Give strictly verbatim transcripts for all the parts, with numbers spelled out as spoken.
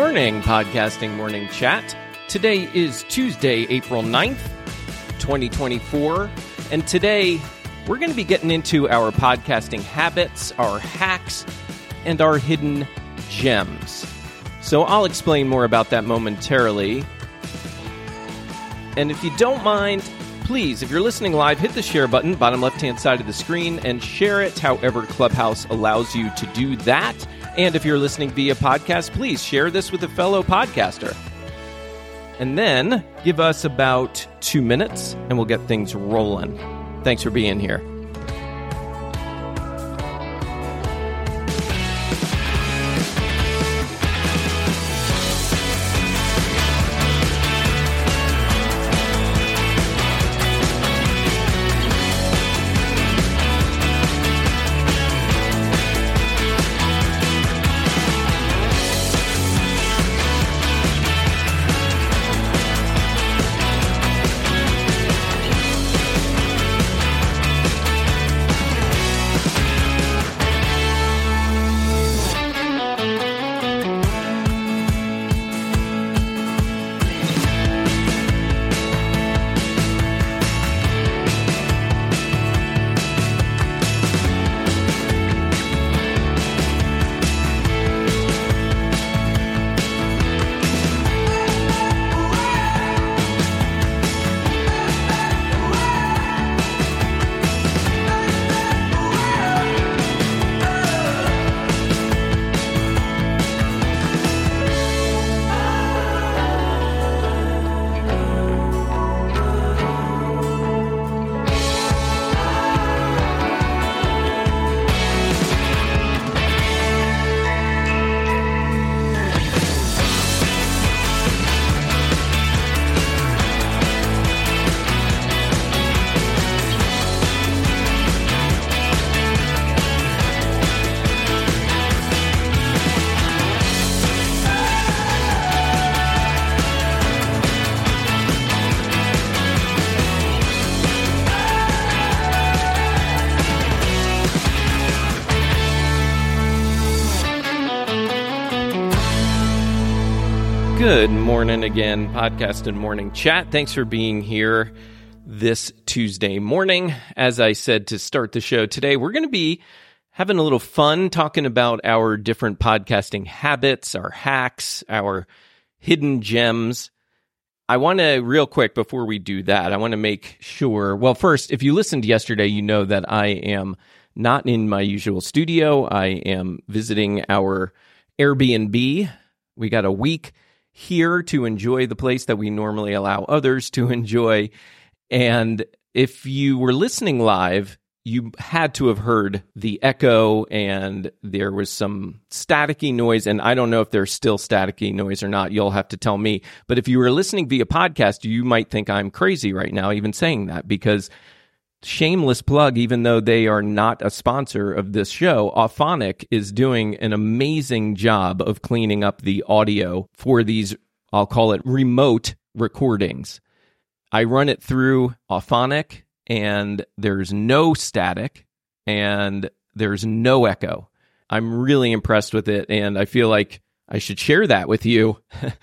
morning, Podcasting Morning Chat. Today is Tuesday, April ninth, twenty twenty-four, and today we're going to be getting into our podcasting habits, our hacks, and our hidden gems. So I'll explain more about that momentarily. And if you don't mind, please, if you're listening live, hit the share button, bottom left-hand side of the screen, and share it however Clubhouse allows you to do that. And if you're listening via podcast, please share this with a fellow podcaster. And then give us about two minutes, and we'll get things rolling. Thanks for being here. Good morning again, Podcast and Morning Chat. Thanks for being here this Tuesday morning. As I said to start the show today, we're going to be having a little fun talking about our different podcasting habits, our hacks, our hidden gems. I want to, real quick, before we do that, I want to make sure, well, first, if you listened yesterday, you know that I am not in my usual studio. I am visiting our Airbnb. We got a week here to enjoy the place that we normally allow others to enjoy. And if you were listening live, you had to have heard the echo and there was some staticky noise. And I don't know if there's still staticky noise or not. You'll have to tell me. But if you were listening via podcast, you might think I'm crazy right now, even saying that, because shameless plug, even though they are not a sponsor of this show, Auphonic is doing an amazing job of cleaning up the audio for these, I'll call it remote recordings. I run it through Auphonic, and there's no static, and there's no echo. I'm really impressed with it, and I feel like I should share that with you,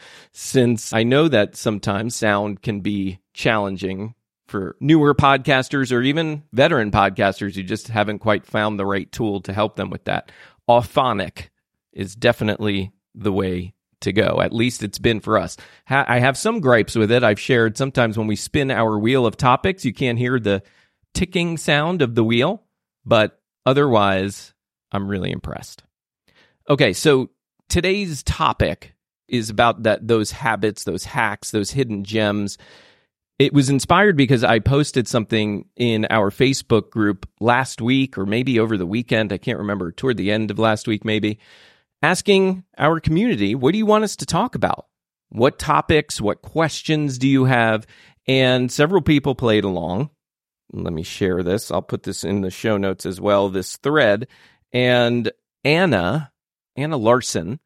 since I know that sometimes sound can be challenging for newer podcasters or even veteran podcasters who just haven't quite found the right tool to help them with that. Auphonic is definitely the way to go. At least it's been for us. Ha- I have some gripes with it. I've shared sometimes when we spin our wheel of topics, you can't hear the ticking sound of the wheel, but otherwise, I'm really impressed. Okay, so today's topic is about that those habits, those hacks, those hidden gems. It was inspired because I posted something in our Facebook group last week, or maybe over the weekend, I can't remember, toward the end of last week maybe, asking our community, what do you want us to talk about? What topics, what questions do you have? And several people played along. Let me share this. I'll put this in the show notes as well, this thread. And Anna, Anna Larson,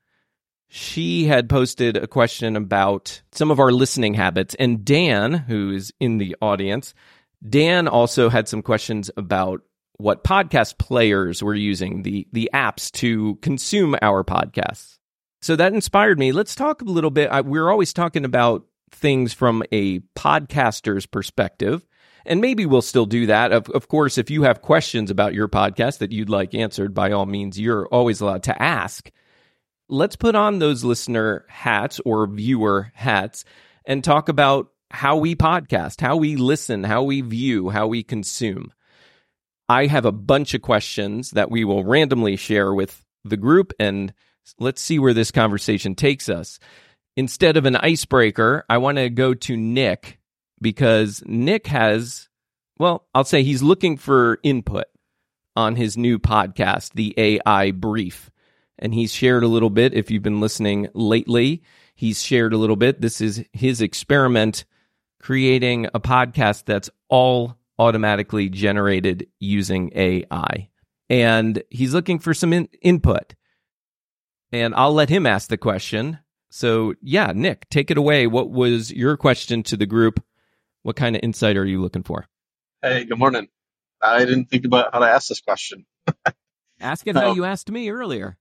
she had posted a question about some of our listening habits. And Dan, who is in the audience, Dan also had some questions about what podcast players were using, the, the apps to consume our podcasts. So that inspired me. Let's talk a little bit. I, we're always talking about things from a podcaster's perspective, and maybe we'll still do that. Of, of course, if you have questions about your podcast that you'd like answered, by all means, you're always allowed to ask. Let's put on those listener hats or viewer hats and talk about how we podcast, how we listen, how we view, how we consume. I have a bunch of questions that we will randomly share with the group, and let's see where this conversation takes us. Instead of an icebreaker, I want to go to Nick, because Nick has, well, I'll say he's looking for input on his new podcast, The A I Brief. And he's shared a little bit. If you've been listening lately, he's shared a little bit. This is his experiment creating a podcast that's all automatically generated using A I. And he's looking for some in- input. And I'll let him ask the question. So, yeah, Nick, take it away. What was your question to the group? What kind of insight are you looking for? Hey, good morning. I didn't think about how to ask this question. Ask it how you asked me earlier.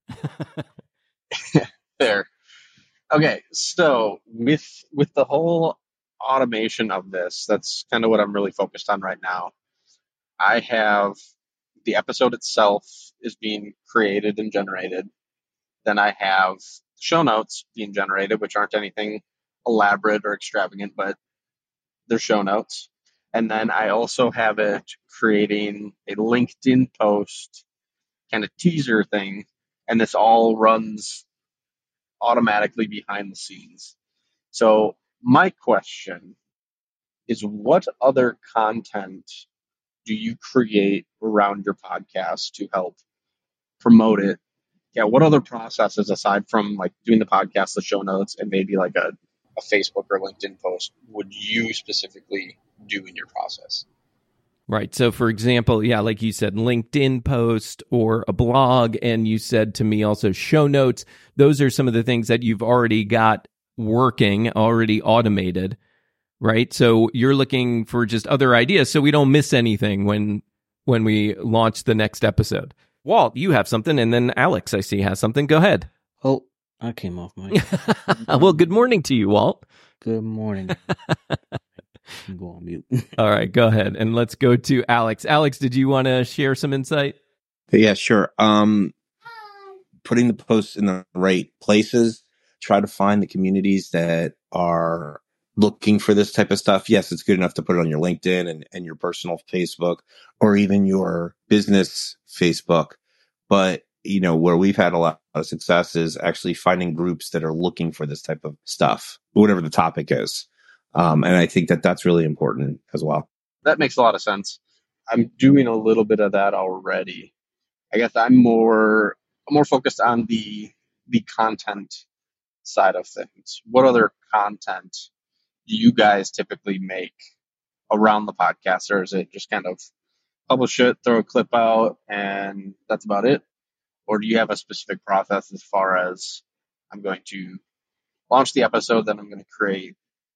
There. Okay, so with with the whole automation of this, that's kind of what I'm really focused on right now. I have the episode itself is being created and generated. Then I have show notes being generated, which aren't anything elaborate or extravagant, but they're show notes. And then I also have it creating a LinkedIn post kind of teaser thing, and this all runs automatically behind the scenes. So my question is, what other content do you create around your podcast to help promote it? Yeah, what other processes aside from like doing the podcast, the show notes, and maybe like a, a Facebook or LinkedIn post would you specifically do in your process? Right. So, for example, yeah, like you said, LinkedIn post or a blog, and you said to me also show notes. Those are some of the things that you've already got working, already automated, right? So you're looking for just other ideas so we don't miss anything when when we launch the next episode. Walt, you have something, and then Alex, I see, has something. Go ahead. Oh, I came off mic. Well, good morning to you, Walt. Good morning. Go on mute. All right, go ahead. And let's go to Alex. Alex, did you want to share some insight? Yeah, sure. Um, putting the posts in the right places, try to find the communities that are looking for this type of stuff. Yes, it's good enough to put it on your LinkedIn and, and your personal Facebook or even your business Facebook. But, you know, where we've had a lot of success is actually finding groups that are looking for this type of stuff, whatever the topic is. Um, and I think that that's really important as well. That makes a lot of sense. I'm doing a little bit of that already. I guess I'm more I'm more focused on the the content side of things. What other content do you guys typically make around the podcast, or is it just kind of publish it, throw a clip out, and that's about it? Or do you have a specific process as far as I'm going to launch the episode, then I'm going to create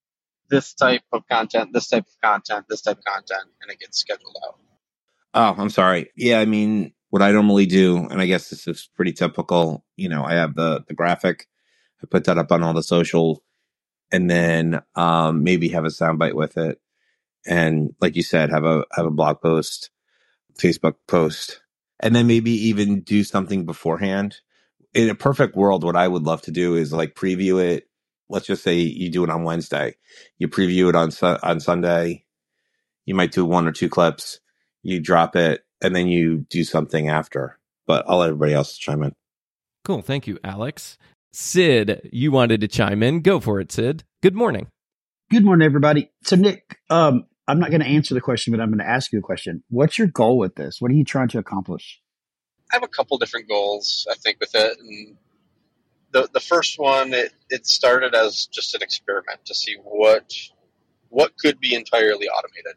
this type of content, this type of content, this type of content, and it gets scheduled out? Oh, I'm sorry. Yeah, I mean, what I normally do, and I guess this is pretty typical, you know, I have the, the graphic, I put that up on all the social, and then um, maybe have a soundbite with it. And like you said, have a have a blog post, Facebook post, and then maybe even do something beforehand. In a perfect world, what I would love to do is like preview it. Let's just say you do it on Wednesday. You preview it on su- on Sunday. You might do one or two clips. You drop it, and then you do something after. But I'll let everybody else chime in. Cool. Thank you, Alex. Sid, you wanted to chime in. Go for it, Sid. Good morning. Good morning, everybody. So, Nick, um, I'm not going to answer the question, but I'm going to ask you a question. What's your goal with this? What are you trying to accomplish? I have a couple different goals, I think, with it. And the the first one, it, it started as just an experiment to see what what could be entirely automated,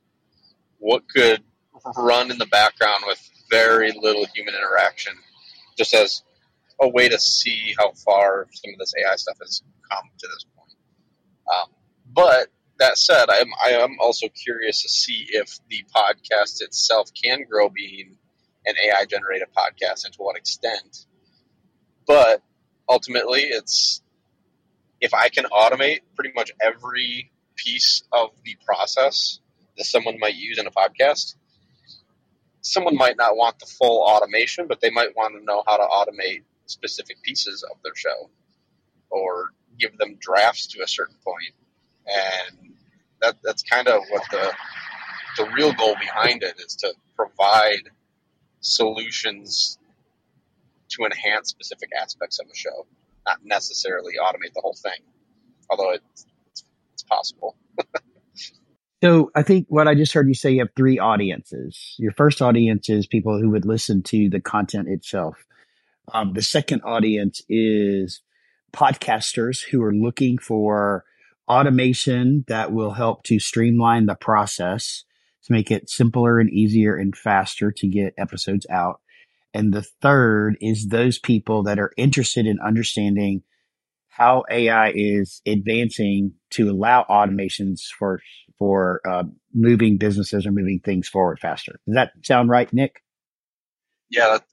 what could run in the background with very little human interaction, just as a way to see how far some of this A I stuff has come to this point. Um, but that said, I am I am also curious to see if the podcast itself can grow being an A I generated podcast and to what extent. But ultimately, it's if I can automate pretty much every piece of the process that someone might use in a podcast, someone might not want the full automation, but they might want to know how to automate specific pieces of their show or give them drafts to a certain point. And that that's kind of what the the real goal behind it is, to provide solutions to enhance specific aspects of a show, not necessarily automate the whole thing, although it's, it's, it's possible. So I think what I just heard you say, you have three audiences. Your first audience is people who would listen to the content itself. Um, the second audience is podcasters who are looking for automation that will help to streamline the process to make it simpler and easier and faster to get episodes out. And the third is those people that are interested in understanding how A I is advancing to allow automations for for uh, moving businesses or moving things forward faster. Does that sound right, Nick? Yeah. That,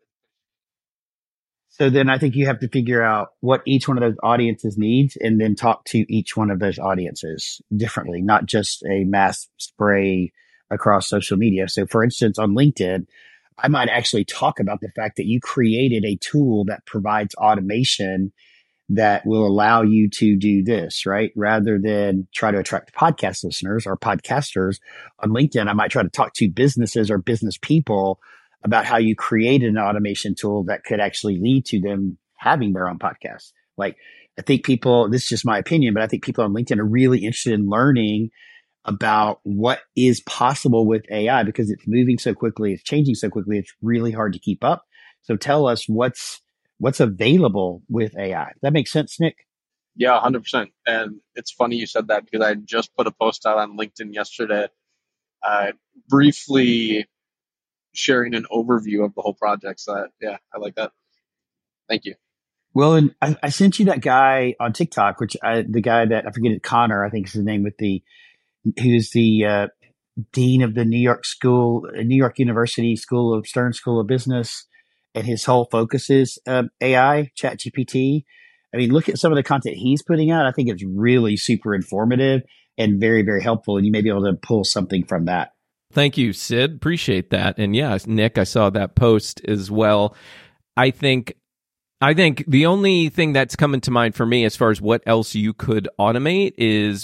So then I think you have to figure out what each one of those audiences needs and then talk to each one of those audiences differently, not just a mass spray across social media. So for instance, on LinkedIn, I might actually talk about the fact that you created a tool that provides automation that will allow you to do this, right? Rather than try to attract podcast listeners or podcasters on LinkedIn, I might try to talk to businesses or business people about how you created an automation tool that could actually lead to them having their own podcast. Like, I think people, this is just my opinion, but I think people on LinkedIn are really interested in learning about what is possible with A I because it's moving so quickly, it's changing so quickly, it's really hard to keep up. So tell us what's what's available with A I. Does that make sense, Nick? yeah, one hundred percent. And it's funny you said that because I just put a post out on LinkedIn yesterday, uh, briefly sharing an overview of the whole project. So that, yeah, I like that. Thank you. Well, and I, I sent you that guy on TikTok, which I, the guy that I forget it, Connor, I think is his name, with the who's the uh, dean of the New York School, New York University School of Stern School of Business, and his whole focus is uh, A I, ChatGPT. I mean, look at some of the content he's putting out. I think it's really super informative and very, very helpful, and you may be able to pull something from that. Thank you, Sid. Appreciate that. And yeah, Nick, I saw that post as well. I think I think the only thing that's coming to mind for me as far as what else you could automate is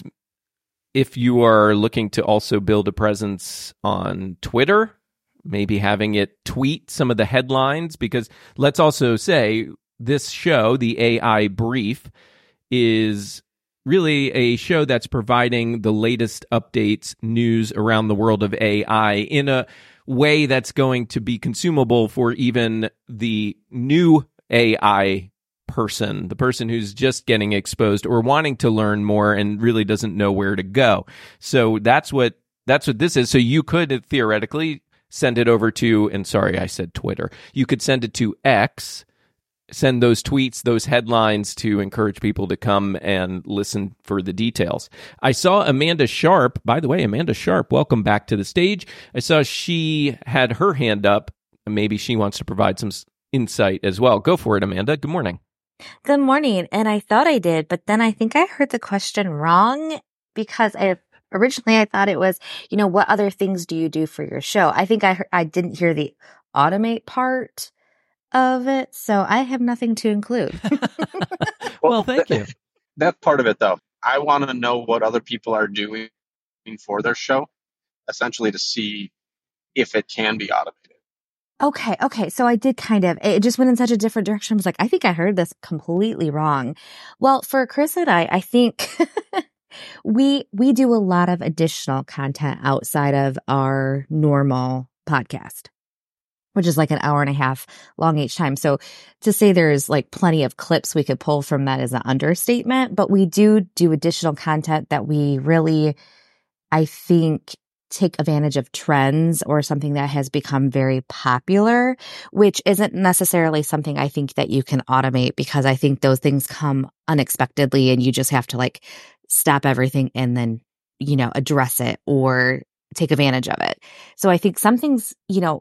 if you are looking to also build a presence on Twitter, maybe having it tweet some of the headlines, because let's also say this show, the A I Brief, is really a show that's providing the latest updates, news around the world of A I in a way that's going to be consumable for even the new A I person, the person who's just getting exposed or wanting to learn more and really doesn't know where to go. So that's what that's what this is. So you could theoretically send it over to, and sorry, I said Twitter. You could send it to X, send those tweets, those headlines to encourage people to come and listen for the details. I saw Amanda Sharp, by the way, Amanda Sharp, welcome back to the stage. I saw she had her hand up. Maybe she wants to provide some insight as well. Go for it, Amanda. Good morning. Good morning. And I thought I did, but then I think I heard the question wrong because I originally I thought it was, you know, what other things do you do for your show? I think I heard, I didn't hear the automate part of it, so I have nothing to include. Well, thank you. That part of it, though, I want to know what other people are doing for their show, essentially to see if it can be automated. Okay, okay. So I did kind of, it just went in such a different direction. I was like, I think I heard this completely wrong. Well, for Chris and I, I think we we do a lot of additional content outside of our normal podcast, which is like an hour and a half long each time. So to say there's like plenty of clips we could pull from that is an understatement, but we do do additional content that we really, I think, take advantage of trends or something that has become very popular, which isn't necessarily something I think that you can automate because I think those things come unexpectedly and you just have to like stop everything and then, you know, address it or take advantage of it. So I think some things, you know,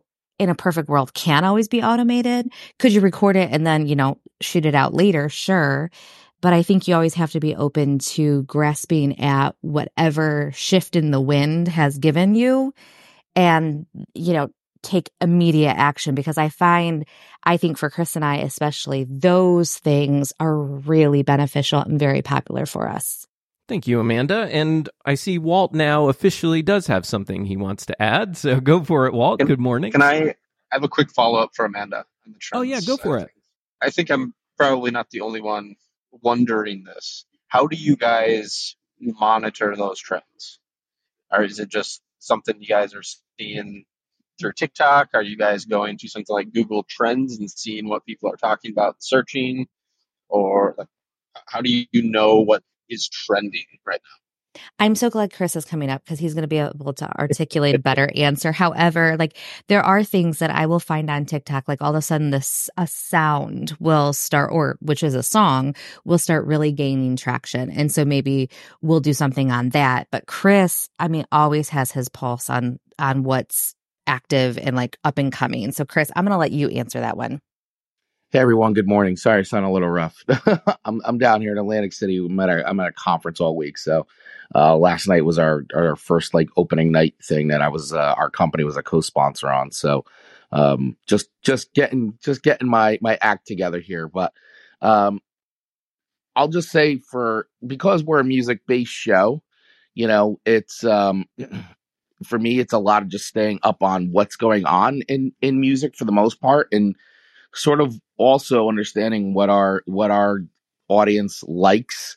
in a perfect world can't always be automated. Could you record it and then, you know, shoot it out later? Sure. But I think you always have to be open to grasping at whatever shift in the wind has given you and, you know, take immediate action, because I find, I think for Chris and I especially, those things are really beneficial and very popular for us. Thank you, Amanda. And I see Walt now officially does have something he wants to add. So go for it, Walt. Can, Good morning. Can I have a quick follow-up for Amanda? On the trends? Oh, yeah, go for it. I think I'm probably not the only one wondering this. How do you guys monitor those trends? Or is it just something you guys are seeing through TikTok? Are you guys going to something like Google Trends and seeing what people are talking about, searching? Or like, how do you know what is trending right now? I'm so glad Chris is coming up because he's going to be able to articulate a better answer. However, like there are things that I will find on TikTok, like all of a sudden this a sound will start, or which is a song, will start really gaining traction. And so maybe we'll do something on that. But Chris, I mean, always has his pulse on on what's active and like up and coming. So Chris, I'm going to let you answer that one. Hey everyone, good morning. Sorry, I sound a little rough. I'm I'm down here in Atlantic City. I'm at a, I'm at a conference all week. So uh, last night was our, our first like opening night thing that I was uh, our company was a co-sponsor on. So um, just just getting just getting my my act together here. But um, I'll just say for because we're a music based show, you know, it's um, for me it's a lot of just staying up on what's going on in in music for the most part, and sort of also understanding what our what our audience likes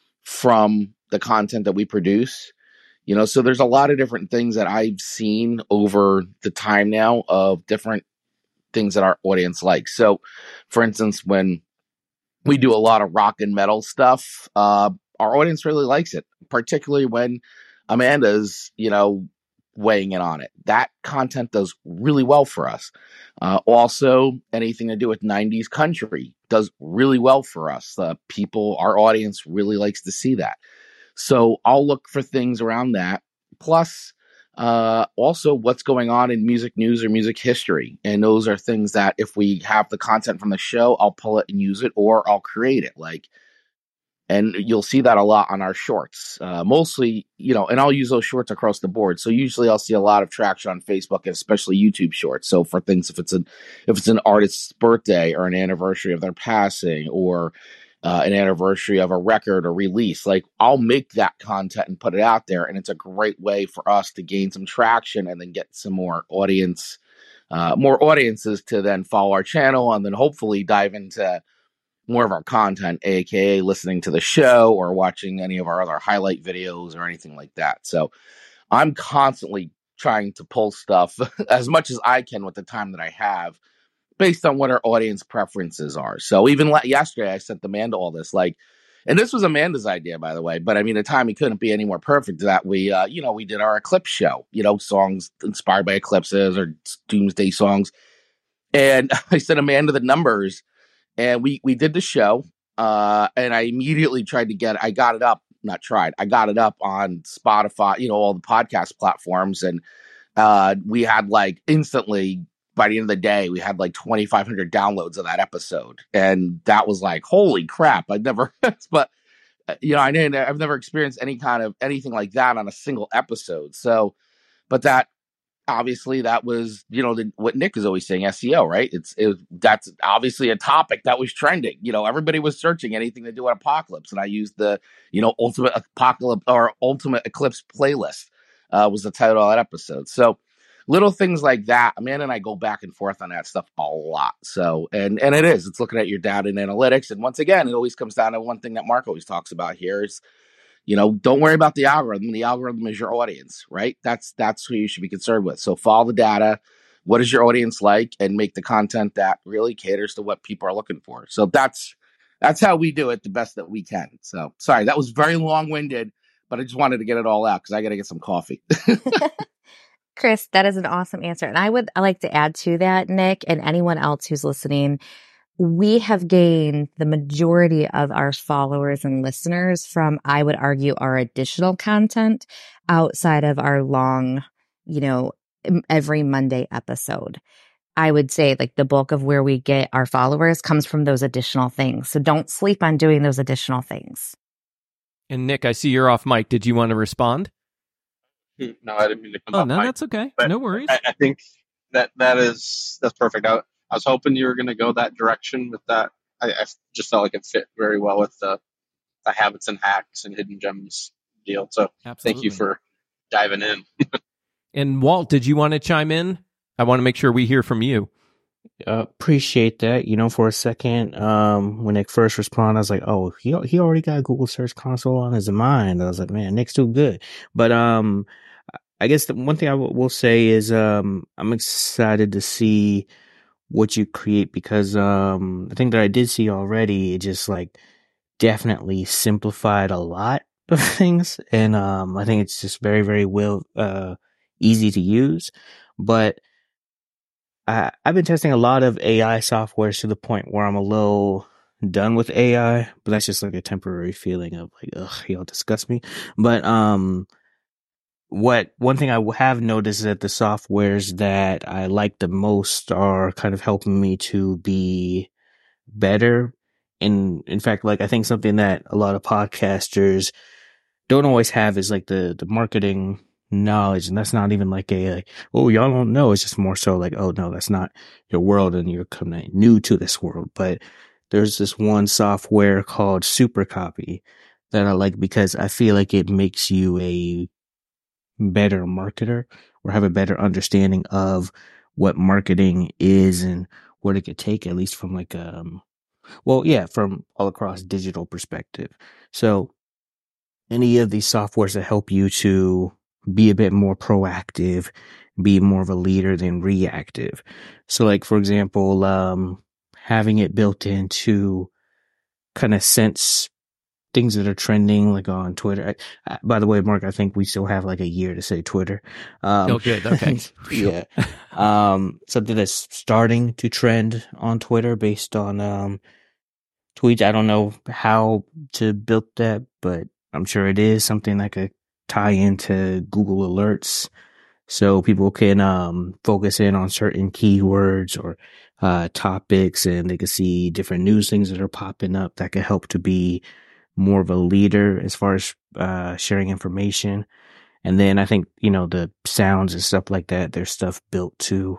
from the content that we produce. You know, so there's a lot of different things that I've seen over the time now of different things that our audience likes. So, for instance, when we do a lot of rock and metal stuff, uh, our audience really likes it, particularly when Amanda's, you know, weighing in on it. That content does really well for us. Uh, also, anything to do with nineties country does really well for us. Uh, people, our audience really likes to see that. So I'll look for things around that. Plus, uh, also what's going on in music news or music history. And those are things that if we have the content from the show, I'll pull it and use it, or I'll create it. Like, and you'll see that a lot on our shorts, uh, mostly, you know, and I'll use those shorts across the board. So usually I'll see a lot of traction on Facebook and especially YouTube shorts. So for things, if it's an, if it's an artist's birthday or an anniversary of their passing, or uh, an anniversary of a record or release, like I'll make that content and put it out there. And it's a great way for us to gain some traction and then get some more audience, uh, more audiences to then follow our channel and then hopefully dive into more of our content, aka listening to the show or watching any of our other highlight videos or anything like that. So I'm constantly trying to pull stuff as much as I can with the time that I have based on what our audience preferences are. So even la- yesterday I sent Amanda all this, like, and this was Amanda's idea, by the way, but I mean, the timing couldn't be any more perfect that we, uh, you know, we did our eclipse show, you know, songs inspired by eclipses or doomsday songs. And I sent Amanda the numbers. And we, we did the show, uh, and I immediately tried to get, I got it up, not tried, I got it up on Spotify, you know, all the podcast platforms. And uh, we had like instantly, by the end of the day, we had like twenty-five hundred downloads of that episode. And that was like, holy crap, I'd never, but, you know, I didn't, I've never experienced any kind of anything like that on a single episode. So, but that, obviously that was, you know, the, what Nick is always saying, S E O, right? It's, it, that's obviously a topic that was trending. You know, everybody was searching anything to do with apocalypse. And I used the, you know, ultimate apocalypse or ultimate eclipse playlist uh, was the title of that episode. So little things like that. Amanda and I go back and forth on that stuff a lot. So, and, and it is, it's looking at your data and analytics. And once again, it always comes down to one thing that Mark always talks about here is, you know, don't worry about the algorithm. The algorithm is your audience, right? That's that's who you should be concerned with. So follow the data. What is your audience like? And make the content that really caters to what people are looking for. So that's that's how we do it the best that we can. So sorry, that was very long-winded, but I just wanted to get it all out because I got to get some coffee. Chris, that is an awesome answer. And I would I like to add to that, Nick, and anyone else who's listening, we have gained the majority of our followers and listeners from, I would argue, our additional content outside of our long, you know, every Monday episode. I would say like the bulk of where we get our followers comes from those additional things. So don't sleep on doing those additional things. And Nick, I see you're off mic. Did you want to respond? No, I didn't mean to come Oh, off no, mic, that's okay. but No worries. I, I think that that is that's perfect. I, I was hoping you were going to go that direction with that. I, I just felt like it fit very well with the, the habits and hacks and hidden gems deal. So Absolutely. thank you for diving in. And Walt, did you want to chime in? I want to make sure we hear from you. Uh, appreciate that. You know, for a second, um, when Nick first responded, I was like, oh, he he already got Google Search Console on his mind. I was like, man, Nick's too good. But um, I guess the one thing I w- will say is um, I'm excited to see what you create because um, the thing that I did see already, it just like definitely simplified a lot of things, and um, I think it's just very, very well uh easy to use, but I, I've been testing a lot of A I softwares to the point where I'm a little done with A I, but that's just like a temporary feeling of like, ugh, y'all disgust me. But um, what one thing I have noticed is that the softwares that I like the most are kind of helping me to be better. In in fact, like I think something that a lot of podcasters don't always have is like the the marketing knowledge, and that's not even like a like, oh, y'all don't know. It's just more so like, oh no, that's not your world and you're coming new to this world. But there's this one software called Supercopy that I like because I feel like it makes you a better marketer or have a better understanding of what marketing is and what it could take, at least from like um well yeah from all across digital perspective. So any of these softwares that help you to be a bit more proactive, be more of a leader than reactive. So like, for example, um, having it built in to kind of sense things that are trending, like on Twitter. I, I, by the way, Mark, I think we still have like a year to say Twitter. Um, oh, good. Okay. yeah. Um, something that's starting to trend on Twitter based on, um, tweets. I don't know how to build that, but I'm sure it is something that could tie into Google Alerts so people can um, focus in on certain keywords or uh, topics, and they can see different news things that are popping up that could help to be more of a leader as far as uh, sharing information. And then I think, you know, the sounds and stuff like that, there's stuff built to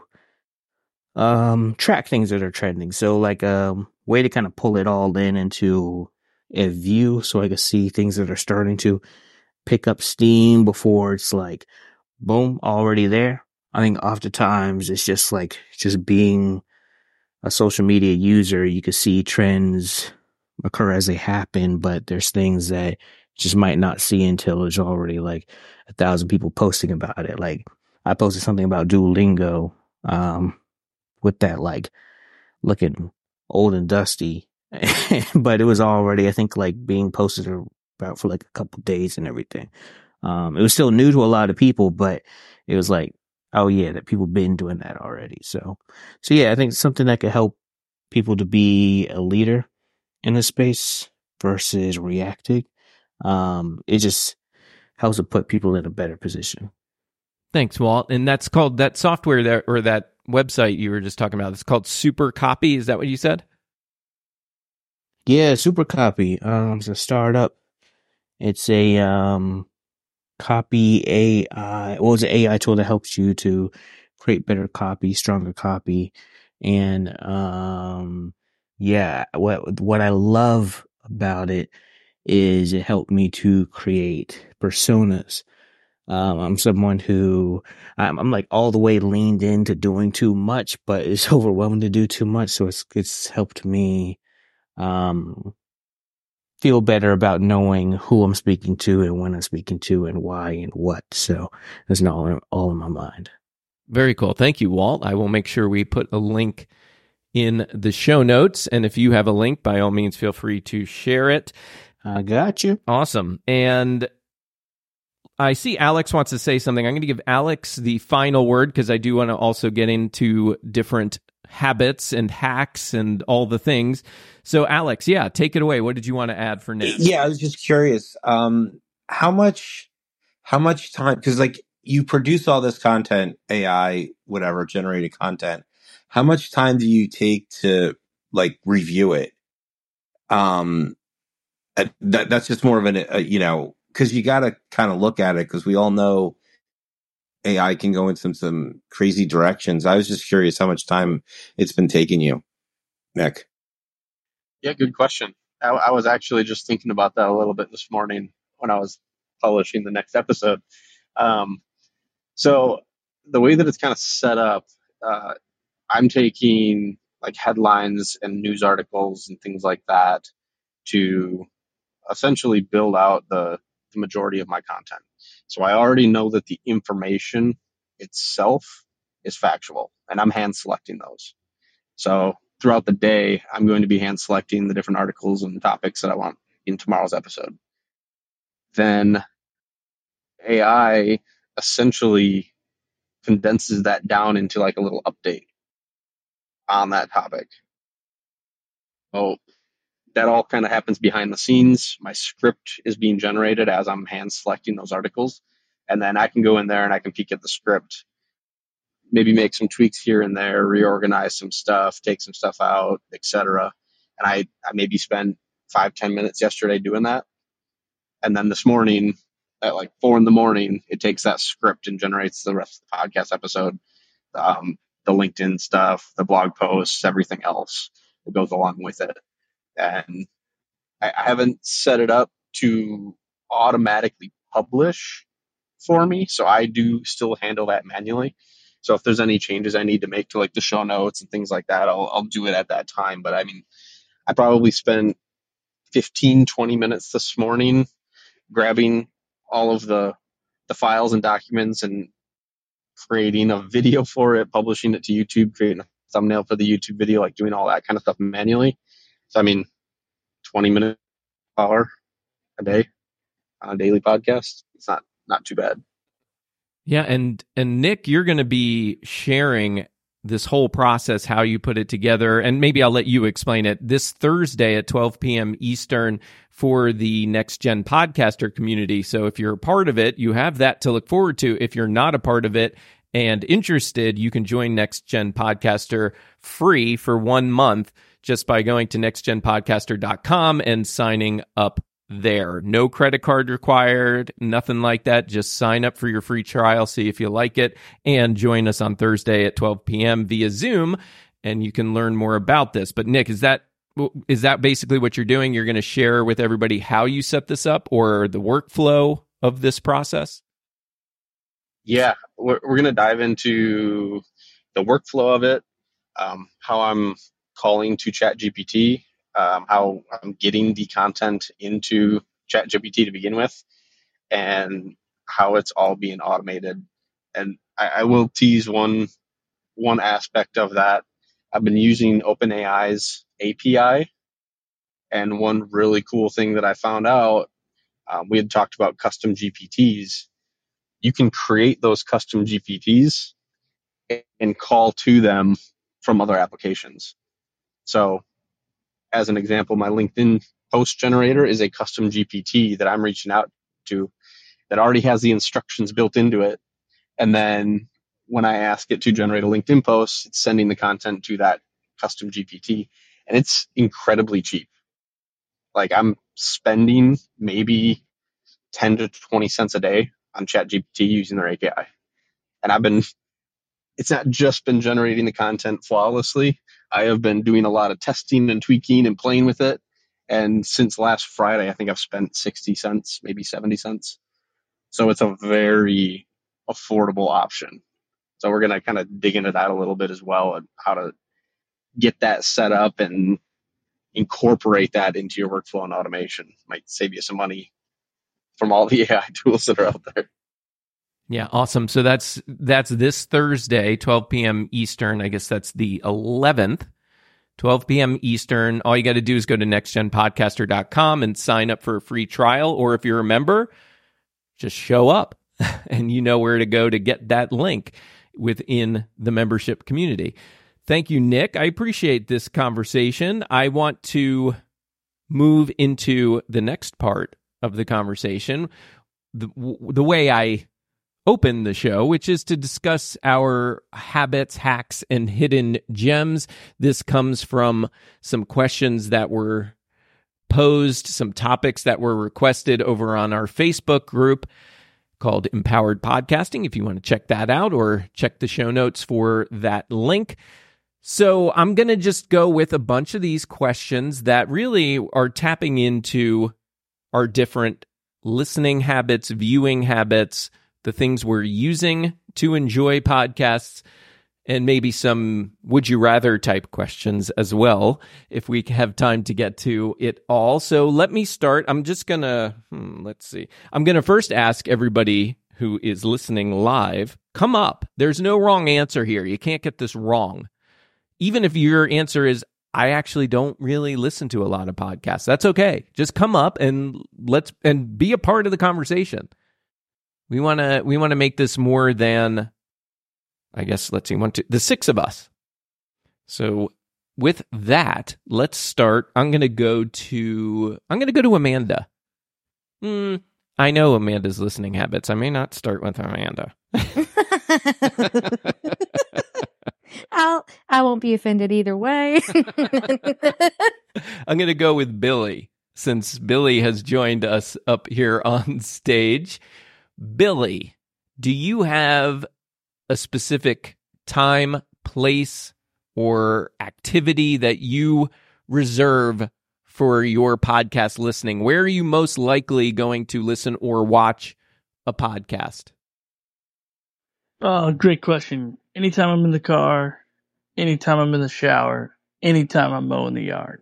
um track things that are trending. So like a um, way to kind of pull it all in into a view so I can see things that are starting to pick up steam before it's like boom, already there. I think oftentimes it's just like just being a social media user, you can see trends occur as they happen, but there's things that just might not see until there's already like a thousand people posting about it. Like I posted something about Duolingo, um, with that like looking old and dusty, but it was already, I think, like being posted about for like a couple days and everything. Um, it was still new to a lot of people, but it was like, oh yeah, that people been doing that already. So, so yeah, I think it's something that could help people to be a leader in the space versus reacting. Um, it just helps to put people in a better position. Thanks, Walt. And that's called that software that or that website you were just talking about. It's called Supercopy. Is that what you said? Yeah, Supercopy. Um, it's a startup. It's a um copy A I. Well, it's an A I tool that helps you to create better copy, stronger copy, and um, yeah. What what I love about it is it helped me to create personas. Um, I'm someone who I'm, I'm like all the way leaned into doing too much, but it's overwhelming to do too much. So it's it's helped me um feel better about knowing who I'm speaking to and when I'm speaking to and why and what. So it's not all, all in my mind. Very cool. Thank you, Walt. I will make sure we put a link in the show notes. And if you have a link, by all means, feel free to share it. I got you. Awesome. And I see Alex wants to say something. I'm going to give Alex the final word because I do want to also get into different habits and hacks and all the things. So Alex, yeah, take it away. What did you want to add for Nick? Yeah, I was just curious. Um, how much, how much time, because like you produce all this content, A I, whatever, generated content. how much time do you take to like review it? Um, uh, that that's just more of an, uh, you know, because you got to kind of look at it because we all know A I can go in some some crazy directions. I was just curious how much time it's been taking you, Nick. Yeah, good question. I, I was actually just thinking about that a little bit this morning when I was publishing the next episode. Um, so the way that it's kind of set up, uh, I'm taking like headlines and news articles and things like that to essentially build out the, the majority of my content. So I already know that the information itself is factual, and I'm hand selecting those. So throughout the day, I'm going to be hand selecting the different articles and topics that I want in tomorrow's episode. Then A I essentially condenses that down into like a little update on that topic. So that all kind of happens behind the scenes. My script is being generated as I'm hand selecting those articles. And then I can go in there and I can peek at the script, maybe make some tweaks here and there, reorganize some stuff, take some stuff out, et cetera. And I, I maybe spent five, ten minutes yesterday doing that. And then this morning at like four in the morning, it takes that script and generates the rest of the podcast episode, um, the LinkedIn stuff, the blog posts, everything else that goes along with it. And I, I haven't set it up to automatically publish for me. So I do still handle that manually. So if there's any changes I need to make to like the show notes and things like that, I'll, I'll do it at that time. But I mean, I probably spent fifteen, twenty minutes this morning grabbing all of the, the files and documents and creating a video for it, publishing it to YouTube, creating a thumbnail for the YouTube video, like doing all that kind of stuff manually. So, I mean, twenty minutes hour a day on a daily podcast. It's not, not too bad. Yeah, and and Nick, you're going to be sharing this whole process, how you put it together, and maybe I'll let you explain it this Thursday at twelve p.m. Eastern for the Next Gen Podcaster community. So if you're a part of it, you have that to look forward to. If you're not a part of it and interested, you can join Next Gen Podcaster free for one month just by going to next gen podcaster dot com and signing up there. No credit card required, nothing like that. Just sign up for your free trial, see if you like it, and join us on Thursday at twelve p.m. via Zoom, and you can learn more about this. But Nick, is that is that basically what you're doing? You're going to share with everybody how you set this up or the workflow of this process? Yeah, we're, we're going to dive into the workflow of it, um, how I'm calling to ChatGPT, um, how I'm getting the content into ChatGPT to begin with, and how it's all being automated. And I, I will tease one one aspect of that. I've been using OpenAI's A P I, and one really cool thing that I found out, um, we had talked about custom G P Ts. You can create those custom G P Ts and call to them from other applications. So as an example, my LinkedIn post generator is a custom G P T that I'm reaching out to that already has the instructions built into it. And then when I ask it to generate a LinkedIn post, it's sending the content to that custom G P T. And it's incredibly cheap. Like I'm spending maybe ten to twenty cents a day on ChatGPT using their A P I. And I've been, it's not just been generating the content flawlessly. I have been doing a lot of testing and tweaking and playing with it. And since last Friday, I think I've spent sixty cents, maybe seventy cents. So it's a very affordable option. So we're going to kind of dig into that a little bit as well and how to get that set up and incorporate that into your workflow and automation. Might save you some money from all the A I tools that are out there. Yeah, awesome. So that's that's this Thursday, twelve p.m. Eastern. I guess that's the eleventh, twelve p.m. Eastern. All you got to do is go to next gen podcaster dot com and sign up for a free trial. Or if you're a member, just show up and you know where to go to get that link within the membership community. Thank you, Nick. I appreciate this conversation. I want to move into the next part of the conversation. The, the way I open the show, which is to discuss our habits, hacks, and hidden gems. This comes from some questions that were posed, some topics that were requested over on our Facebook group called Empowered Podcasting, if you want to check that out, or check the show notes for that link. So I'm going to just go with a bunch of these questions that really are tapping into our different listening habits, viewing habits, the things we're using to enjoy podcasts, and maybe some would you rather type questions as well, if we have time to get to it all. So let me start. I'm just going to, hmm, let's see. I'm going to first ask everybody who is listening live, come up. There's no wrong answer here. You can't get this wrong. Even if your answer is, I actually don't really listen to a lot of podcasts, that's okay. Just come up and let's and be a part of the conversation. We want to we want to make this more than, I guess, let's see, one, two, the six of us. So with that, let's start. I'm going to go to, I'm going to go to Amanda. Hmm, I know Amanda's listening habits. I may not start with Amanda. I'll, I won't be offended either way. I'm going to go with Billy, since Billy has joined us up here on stage. Billy, do you have a specific time, place, or activity that you reserve for your podcast listening? Where are you most likely going to listen or watch a podcast? Oh, great question. Anytime I'm in the car, anytime I'm in the shower, anytime I'm mowing the yard.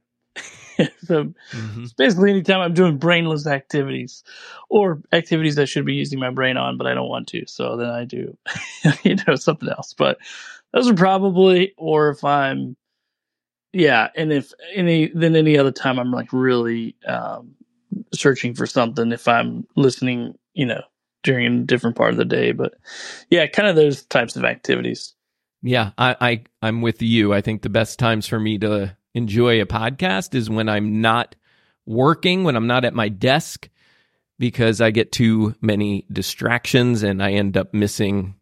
So mm-hmm. It's basically anytime I'm doing brainless activities or activities I should be using my brain on, but I don't want to. So then I do, you know, something else. But those are probably, or if I'm, yeah. And if any, then any other time I'm like really um, searching for something, if I'm listening, you know, during a different part of the day. But yeah, kind of those types of activities. Yeah, I, I, I'm with you. I think the best times for me to enjoy a podcast is when I'm not working, when I'm not at my desk, because I get too many distractions and I end up missing,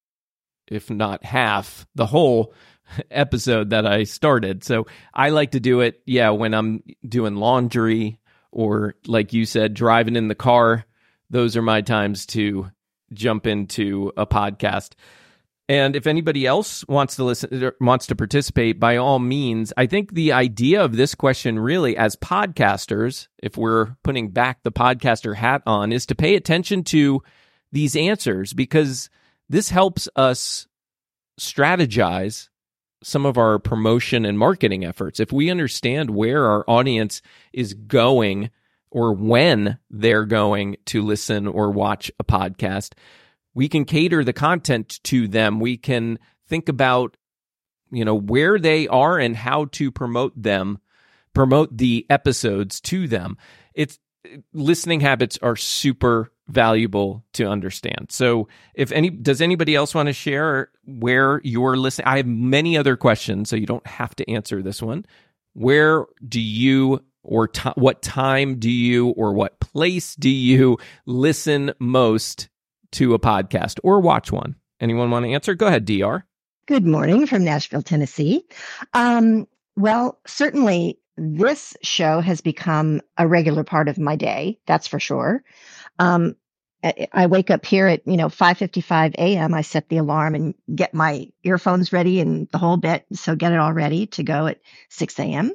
if not half, the whole episode that I started. So I like to do it, yeah, when I'm doing laundry or, like you said, driving in the car. Those are my times to jump into a podcast. And if anybody else wants to listen, wants to participate, by all means. I think the idea of this question really, as podcasters, if we're putting back the podcaster hat on, is to pay attention to these answers, because this helps us strategize some of our promotion and marketing efforts. If we understand where our audience is going or when they're going to listen or watch a podcast, we can cater the content to them. We can think about, you know, where they are and how to promote them, promote the episodes to them. It's listening habits are super valuable to understand. So if any, does anybody else want to share where you're listening? I have many other questions, so you don't have to answer this one. Where do you, or t- what time do you, or what place do you listen most to a podcast or watch one? Anyone want to answer? Go ahead, D R. Good morning from Nashville, Tennessee. Um, well, certainly this show has become a regular part of my day. That's for sure. Um, I, I wake up here at, you know, five fifty-five a.m. I set the alarm and get my earphones ready and the whole bit. So get it all ready to go at six a.m.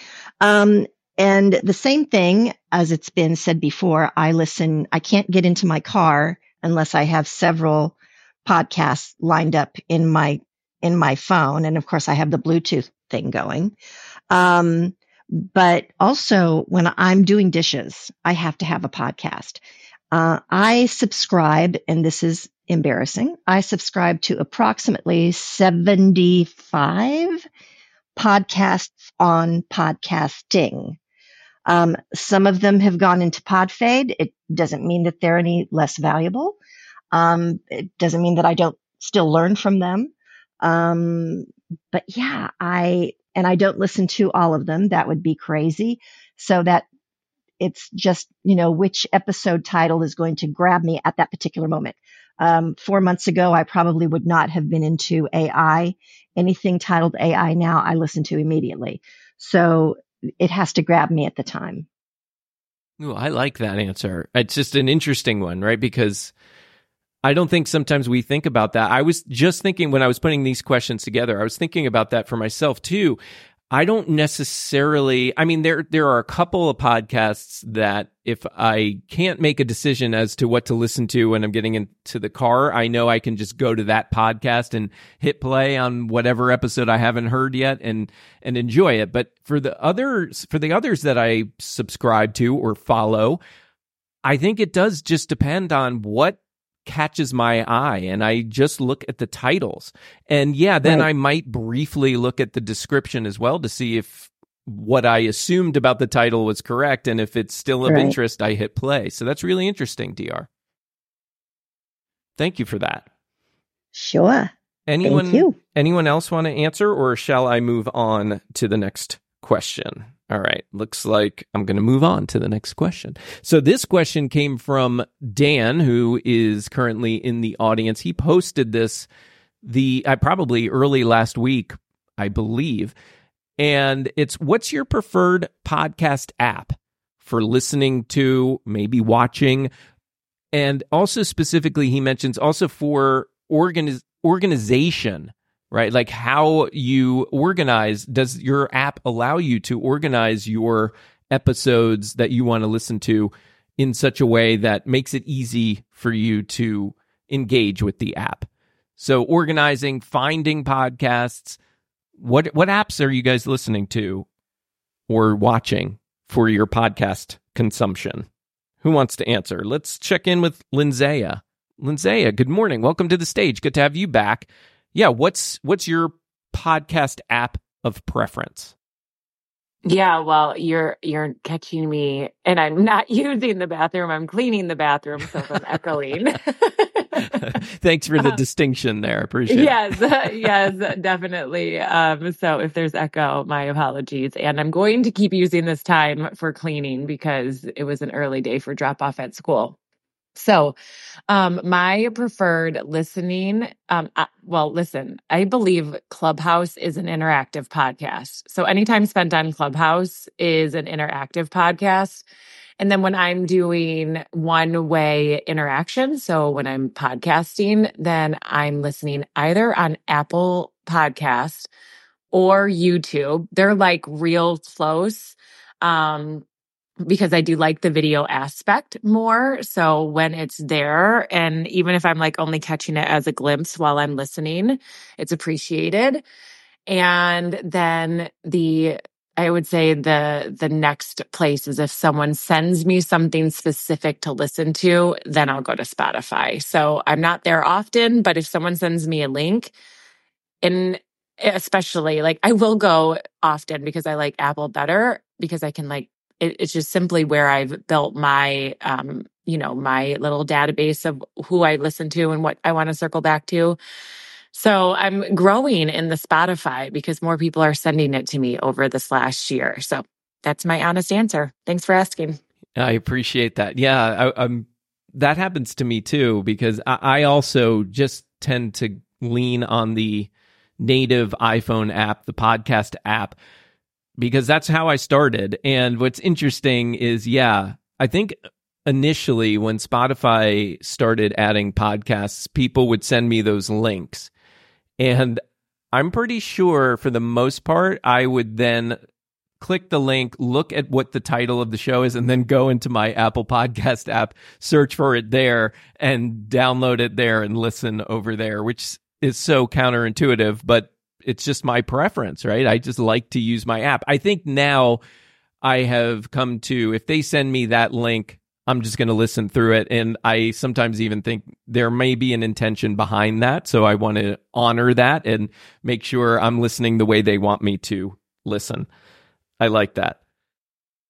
Um, and the same thing, as it's been said before, I listen, I can't get into my car unless I have several podcasts lined up in my, in my phone. And of course I have the Bluetooth thing going. Um, but also when I'm doing dishes, I have to have a podcast. Uh, I subscribe, and this is embarrassing, I subscribe to approximately seventy-five podcasts on podcasting. Um, some of them have gone into Podfade. It doesn't mean that they're any less valuable. Um, it doesn't mean that I don't still learn from them. Um, but yeah, I, and I don't listen to all of them. That would be crazy. So that it's just, you know, which episode title is going to grab me at that particular moment. Um, four months ago, I probably would not have been into A I. Anything titled A I now, I listen to immediately. So it has to grab me at the time. Ooh, I like that answer. It's just an interesting one, right? Because I don't think sometimes we think about that. I was just thinking when I was putting these questions together, I was thinking about that for myself too. I don't necessarily, I mean, there there are a couple of podcasts that if I can't make a decision as to what to listen to when I'm getting into the car, I know I can just go to that podcast and hit play on whatever episode I haven't heard yet and and enjoy it. But for the others, for the others that I subscribe to or follow, I think it does just depend on what catches my eye, and I just look at the titles. And yeah, then right. I might briefly look at the description as well to see if what I assumed about the title was correct, and if it's still of right. interest, I hit play. So that's really interesting, D R. Thank you for that. Sure. Anyone, Thank you. Anyone else want to answer, or shall I move on to the next question? All right, looks like I'm going to move on to the next question. So this question came from Dan, who is currently in the audience. He posted this the uh, probably early last week, I believe. And it's, what's your preferred podcast app for listening to, maybe watching? And also specifically, he mentions also for organiz- organization, right? Like how you organize. Does your app allow you to organize your episodes that you want to listen to in such a way that makes it easy for you to engage with the app? So organizing, finding podcasts. What what apps are you guys listening to or watching for your podcast consumption? Who wants to answer? Let's check in with Lindsaya. Lindsaya, good morning. Welcome to the stage. Good to have you back. Yeah, what's what's your podcast app of preference? Yeah, well, you're you're catching me, and I'm not using the bathroom. I'm cleaning the bathroom, so I'm echoing. Thanks for the um, distinction there. Appreciate yes, it. Yes, yes, definitely. Um, so if there's echo, my apologies. And I'm going to keep using this time for cleaning because it was an early day for drop off at school. So, um, my preferred listening, um, I, well, listen, I believe Clubhouse is an interactive podcast. So anytime spent on Clubhouse is an interactive podcast. And then when I'm doing one-way interaction, so when I'm podcasting, then I'm listening either on Apple Podcast or YouTube. They're like real close. Um, because I do like the video aspect more. So when it's there, and even if I'm like only catching it as a glimpse while I'm listening, it's appreciated. And then the, I would say the, the next place is if someone sends me something specific to listen to, then I'll go to Spotify. So I'm not there often, but if someone sends me a link, and especially like I will go often because I like Apple better because I can like, it's just simply where I've built my, um, you know, my little database of who I listen to and what I want to circle back to. So I'm growing in the Spotify because more people are sending it to me over this last year. So that's my honest answer. Thanks for asking. I appreciate that. Yeah, I, I'm. That happens to me too because I, I also just tend to lean on the native iPhone app, the podcast app, because that's how I started. And what's interesting is, yeah, I think initially when Spotify started adding podcasts, people would send me those links. And I'm pretty sure for the most part, I would then click the link, look at what the title of the show is, and then go into my Apple Podcast app, search for it there, and download it there and listen over there, which is so counterintuitive, but it's just my preference, right? I just like to use my app. I think now I have come to, if they send me that link, I'm just going to listen through it. And I sometimes even think there may be an intention behind that. So I want to honor that and make sure I'm listening the way they want me to listen. I like that.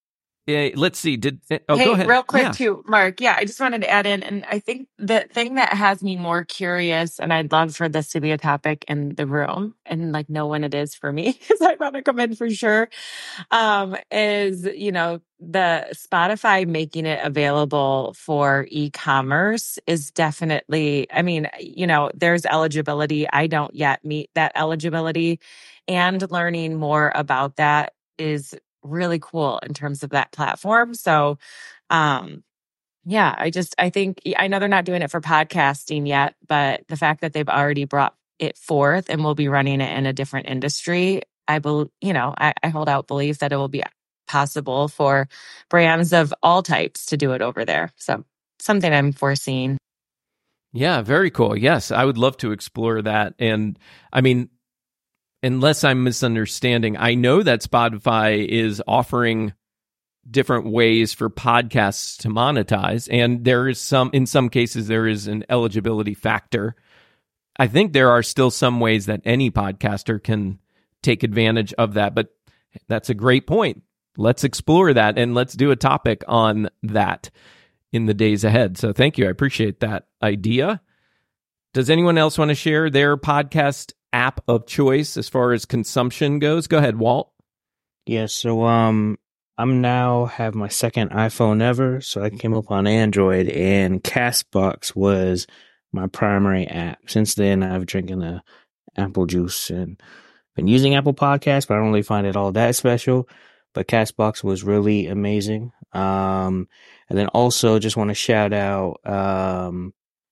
Uh, let's see. Did oh, hey, go ahead. real quick Yeah. too, Mark. Yeah, I just wanted to add in, and I think the thing that has me more curious, and I'd love for this to be a topic in the room, and like know when it is for me, because I want to come in for sure. Um, is you know the Spotify making it available for e-commerce is definitely. I mean, you know, there's eligibility. I don't yet meet that eligibility, and learning more about that is really cool in terms of that platform. So, um, yeah, I just, I think, I know they're not doing it for podcasting yet, but the fact that they've already brought it forth and will be running it in a different industry, I believe, you know, I, I hold out belief that it will be possible for brands of all types to do it over there. So something I'm foreseeing. Yeah, very cool. Yes, I would love to explore that. And I mean, unless I'm misunderstanding, I know that Spotify is offering different ways for podcasts to monetize, and there is some, in some cases, there is an eligibility factor. I think there are still some ways that any podcaster can take advantage of that, but that's a great point. Let's explore that, and let's do a topic on that in the days ahead. So thank you. I appreciate that idea. Does anyone else want to share their podcast app of choice as far as consumption goes? Go ahead, Walt. Yeah, so um, I'm now have my second iPhone ever, so I came up on Android, and Castbox was my primary app. Since then, I've drinking the apple juice and been using Apple Podcasts, but I don't really find it all that special. But Castbox was really amazing. Um, and then also just want to shout out um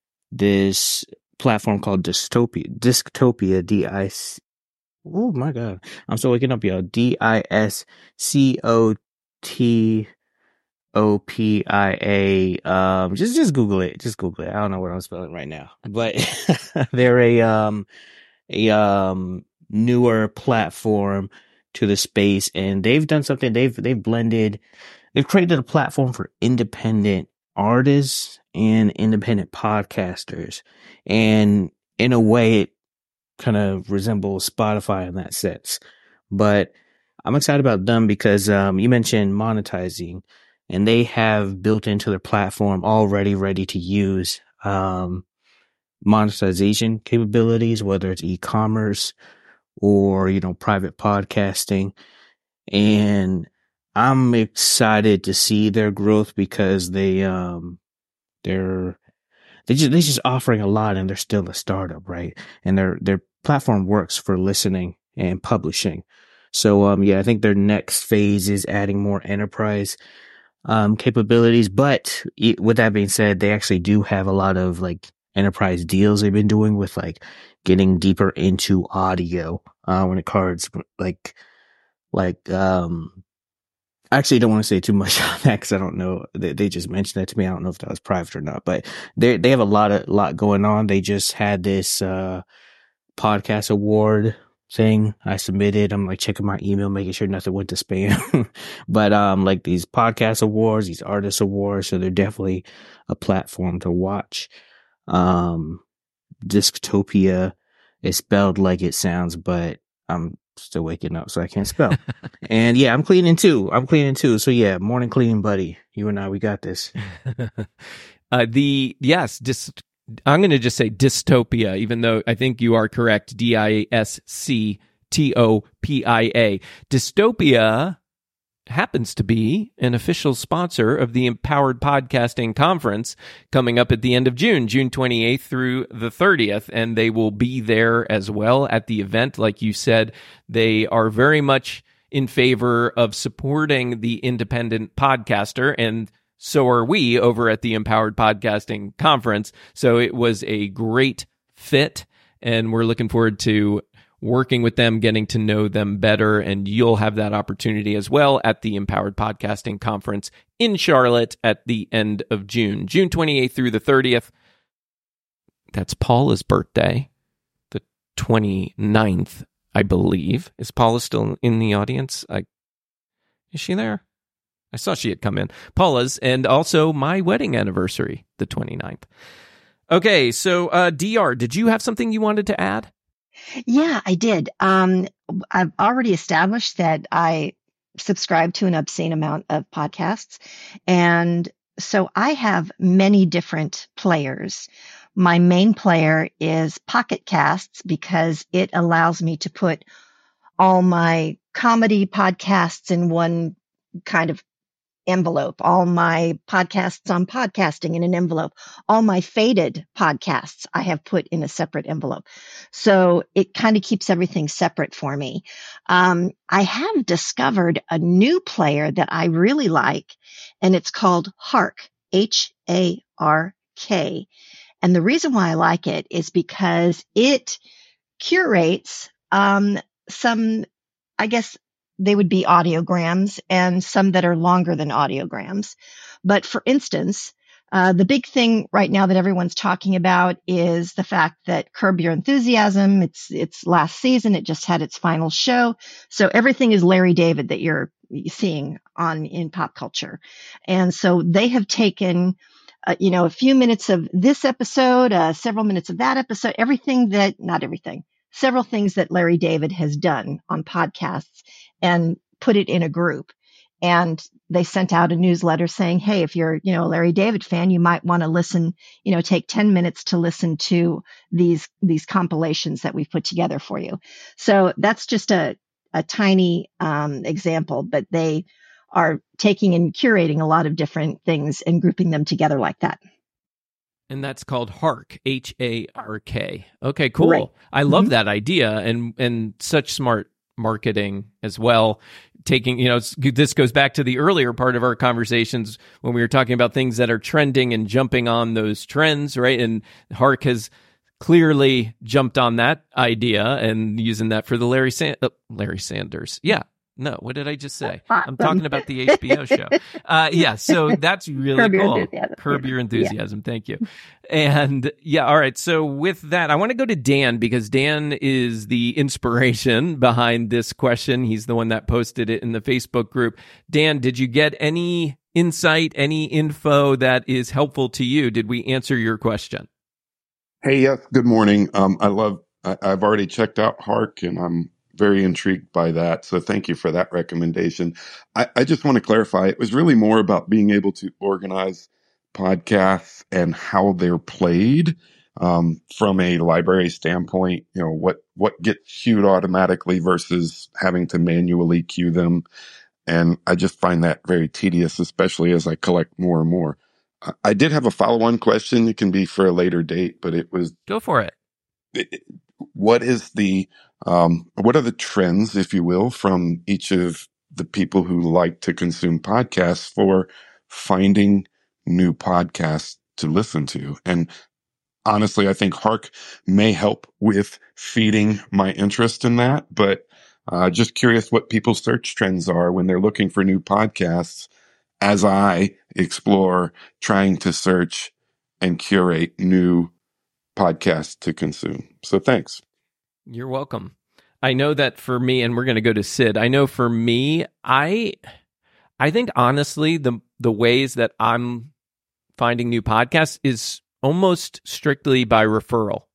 this platform called Dystopia, Disctopia, D I C. Oh my God. I'm still waking up, y'all. D I S C O T O P I A. Um, just, just Google it. Just Google it. I don't know what I'm spelling right now, but they're a, um, a, um, newer platform to the space, and they've done something. They've, they've blended, they've created a platform for independent artists and independent podcasters. And in a way, it kind of resembles Spotify in that sense. But I'm excited about them because um, you mentioned monetizing, and they have built into their platform already ready to use um, monetization capabilities, whether it's e-commerce or, you know, private podcasting. And I'm excited to see their growth because they, um, they're, they just, they're just offering a lot, and they're still a startup, right? And their, their platform works for listening and publishing. So, um, yeah, I think their next phase is adding more enterprise, um, capabilities. But it, with that being said, they actually do have a lot of like enterprise deals they've been doing with like getting deeper into audio, uh, when it comes like, like, um, I actually don't want to say too much on that because I don't know. They, they just mentioned that to me. I don't know if that was private or not, but they they have a lot of lot going on. They just had this uh, podcast award thing I submitted. I'm like checking my email, making sure nothing went to spam. But um, like these podcast awards, these artist awards, so they're definitely a platform to watch. Um, Disctopia is spelled like it sounds, but I'm still waking up, so I can't spell. And yeah, I'm cleaning too. I'm cleaning too. So yeah, morning cleaning, buddy. You and I, we got this. uh, the yes, dis, I'm going to just say dystopia, even though I think you are correct. D I S C T O P I A. Dystopia happens to be an official sponsor of the Empowered Podcasting Conference coming up at the end of June, June twenty-eighth through the thirtieth, and they will be there as well at the event. Like you said, they are very much in favor of supporting the independent podcaster, and so are we over at the Empowered Podcasting Conference. So it was a great fit, and we're looking forward to working with them, getting to know them better, and you'll have that opportunity as well at the Empowered Podcasting Conference in Charlotte at the end of June, June twenty-eighth through the thirtieth. That's Paula's birthday, the twenty-ninth, I believe. Is Paula still in the audience? I, is she there? I saw she had come in. Paula's, and also my wedding anniversary, the twenty-ninth. Okay, so uh, D R, did you have something you wanted to add? Yeah, I did. Um, I've already established that I subscribe to an obscene amount of podcasts. And so I have many different players. My main player is Pocket Casts because it allows me to put all my comedy podcasts in one kind of envelope, all my podcasts on podcasting in an envelope, all my Faded podcasts I have put in a separate envelope. So it kind of keeps everything separate for me. Um, I have discovered a new player that I really like, and it's called Hark, H A R K. And the reason why I like it is because it curates um, some, I guess, they would be audiograms and some that are longer than audiograms. But for instance, uh, the big thing right now that everyone's talking about is the fact that Curb Your Enthusiasm, it's, it's last season. It just had its final show. So everything is Larry David that you're seeing on in pop culture. And so they have taken, uh, you know, a few minutes of this episode, uh, several minutes of that episode, everything that, not everything, several things that Larry David has done on podcasts and put it in a group. And they sent out a newsletter saying, hey, if you're, you know, a Larry David fan, you might want to listen, you know, take ten minutes to listen to these, these compilations that we've put together for you. So that's just a, a tiny um, example, but they are taking and curating a lot of different things and grouping them together like that. And that's called Hark, H A R K. Okay, cool. Right. I love Mhm. that idea, and and such smart marketing as well. Taking, you know, it's- this goes back to the earlier part of our conversations when we were talking about things that are trending and jumping on those trends, right? And Hark has clearly jumped on that idea and using that for the Larry San- uh, Larry Sanders. Yeah. No, what did I just say? I'm talking about the H B O show. Uh, yeah, so that's really Curb Your cool. Enthusiasm. Curb Your Yeah. Enthusiasm. Thank you. And yeah, all right. So with that, I want to go to Dan because Dan is the inspiration behind this question. He's the one that posted it in the Facebook group. Dan, did you get any insight, any info that is helpful to you? Did we answer your question? Hey, yes, good morning. Um, I love, I, I've already checked out Hark and I'm very intrigued by that. So thank you for that recommendation. I, I just want to clarify, it was really more about being able to organize podcasts and how they're played um, from a library standpoint, you know, what, what gets queued automatically versus having to manually queue them. And I just find that very tedious, especially as I collect more and more. I- I did have a follow-on question. It can be for a later date, but it was, Go for it. it- what is the, um, what are the trends, if you will, from each of the people who like to consume podcasts for finding new podcasts to listen to? And honestly, I think Hark may help with feeding my interest in that, but uh, just curious what people's search trends are when they're looking for new podcasts as I explore trying to search and curate new podcasts to consume. So thanks. You're welcome. I know that for me, and we're going to go to Sid. I know for me, I I think honestly, the the ways that I'm finding new podcasts is almost strictly by referral.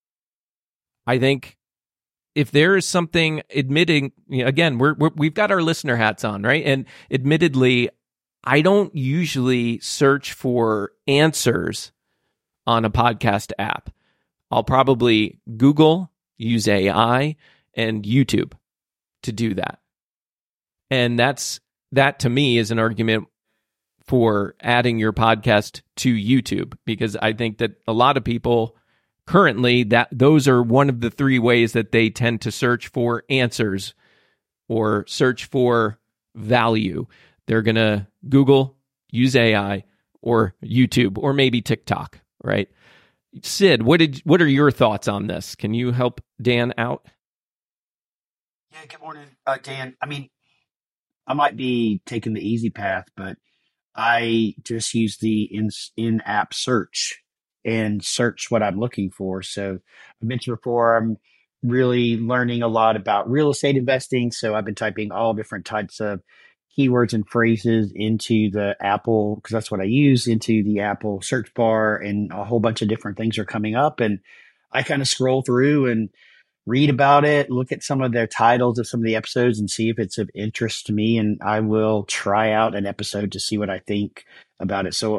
I think if there is something admitting, you know, again, we're, we're we've got our listener hats on, right? And admittedly, I don't usually search for answers on a podcast app. I'll probably Google, use A I, and YouTube to do that. And that's that to me is an argument for adding your podcast to YouTube, because I think that a lot of people currently, that those are one of the three ways that they tend to search for answers or search for value. They're going to Google, use A I, or YouTube, or maybe TikTok, right? Sid, what did what are your thoughts on this? Can you help Dan out? Yeah, good morning, uh, Dan. I mean, I might be taking the easy path, but I just use the in, in-app search and search what I'm looking for. So I mentioned before, I'm really learning a lot about real estate investing. So I've been typing all different types of keywords and phrases into the Apple, because that's what I use, into the Apple search bar, and a whole bunch of different things are coming up. And I kind of scroll through and read about it, look at some of their titles of some of the episodes and see if it's of interest to me. And I will try out an episode to see what I think about it. So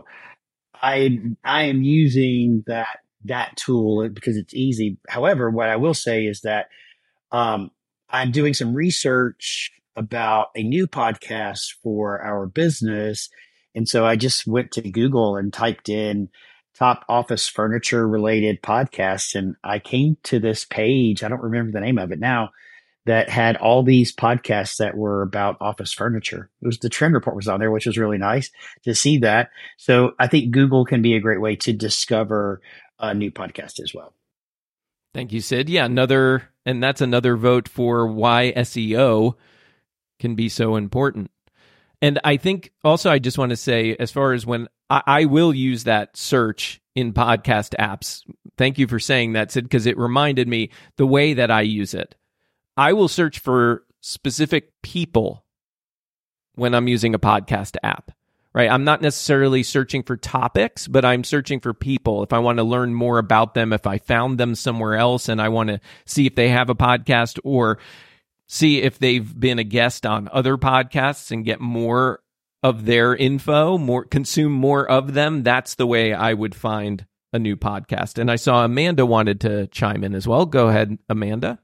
I, I am using that, that tool because it's easy. However, what I will say is that, um, I'm doing some research about a new podcast for our business. And so I just went to Google and typed in top office furniture related podcasts. And I came to this page. I don't remember the name of it now, that had all these podcasts that were about office furniture. It was the Trend Report was on there, which was really nice to see that. So I think Google can be a great way to discover a new podcast as well. Thank you, Sid. Yeah, another, and that's another vote for why S E O can be so important. And I think also I just want to say, as far as when I, I will use that search in podcast apps, thank you for saying that, Sid, because it reminded me the way that I use it. I will search for specific people when I'm using a podcast app, right? I'm not necessarily searching for topics, but I'm searching for people. If I want to learn more about them, if I found them somewhere else and I want to see if they have a podcast or see if they've been a guest on other podcasts and get more of their info, more consume more of them, that's the way I would find a new podcast. And I saw Amanda wanted to chime in as well. Go ahead, Amanda.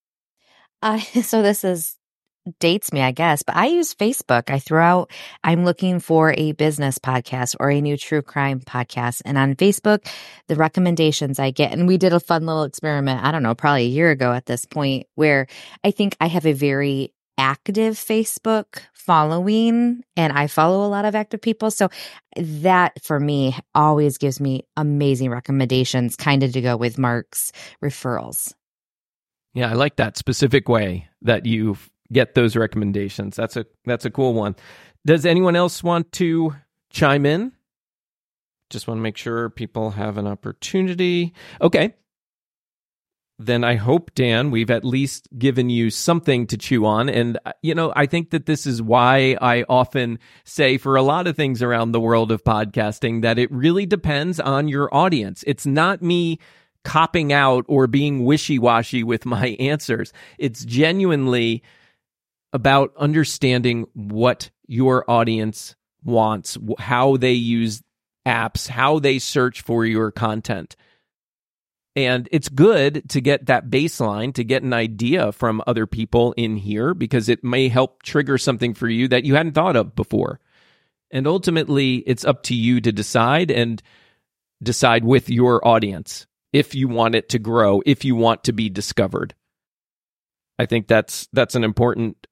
Uh, so this is dates me, I guess, but I use Facebook. I throw out, I'm looking for a business podcast or a new true crime podcast. And on Facebook, the recommendations I get, and we did a fun little experiment, I don't know, probably a year ago at this point, where I think I have a very active Facebook following and I follow a lot of active people. So that for me always gives me amazing recommendations, kind of to go with Mark's referrals. Yeah, I like that specific way that you get those recommendations. That's a that's a cool one. Does anyone else want to chime in? Just want to make sure people have an opportunity. Okay. Then I hope, Dan, we've at least given you something to chew on. And, you know, I think that this is why I often say for a lot of things around the world of podcasting that it really depends on your audience. It's not me copping out or being wishy-washy with my answers. It's genuinely about understanding what your audience wants, how they use apps, how they search for your content. And it's good to get that baseline, to get an idea from other people in here, because it may help trigger something for you that you hadn't thought of before. And ultimately, it's up to you to decide and decide with your audience if you want it to grow, if you want to be discovered. I think that's that's an important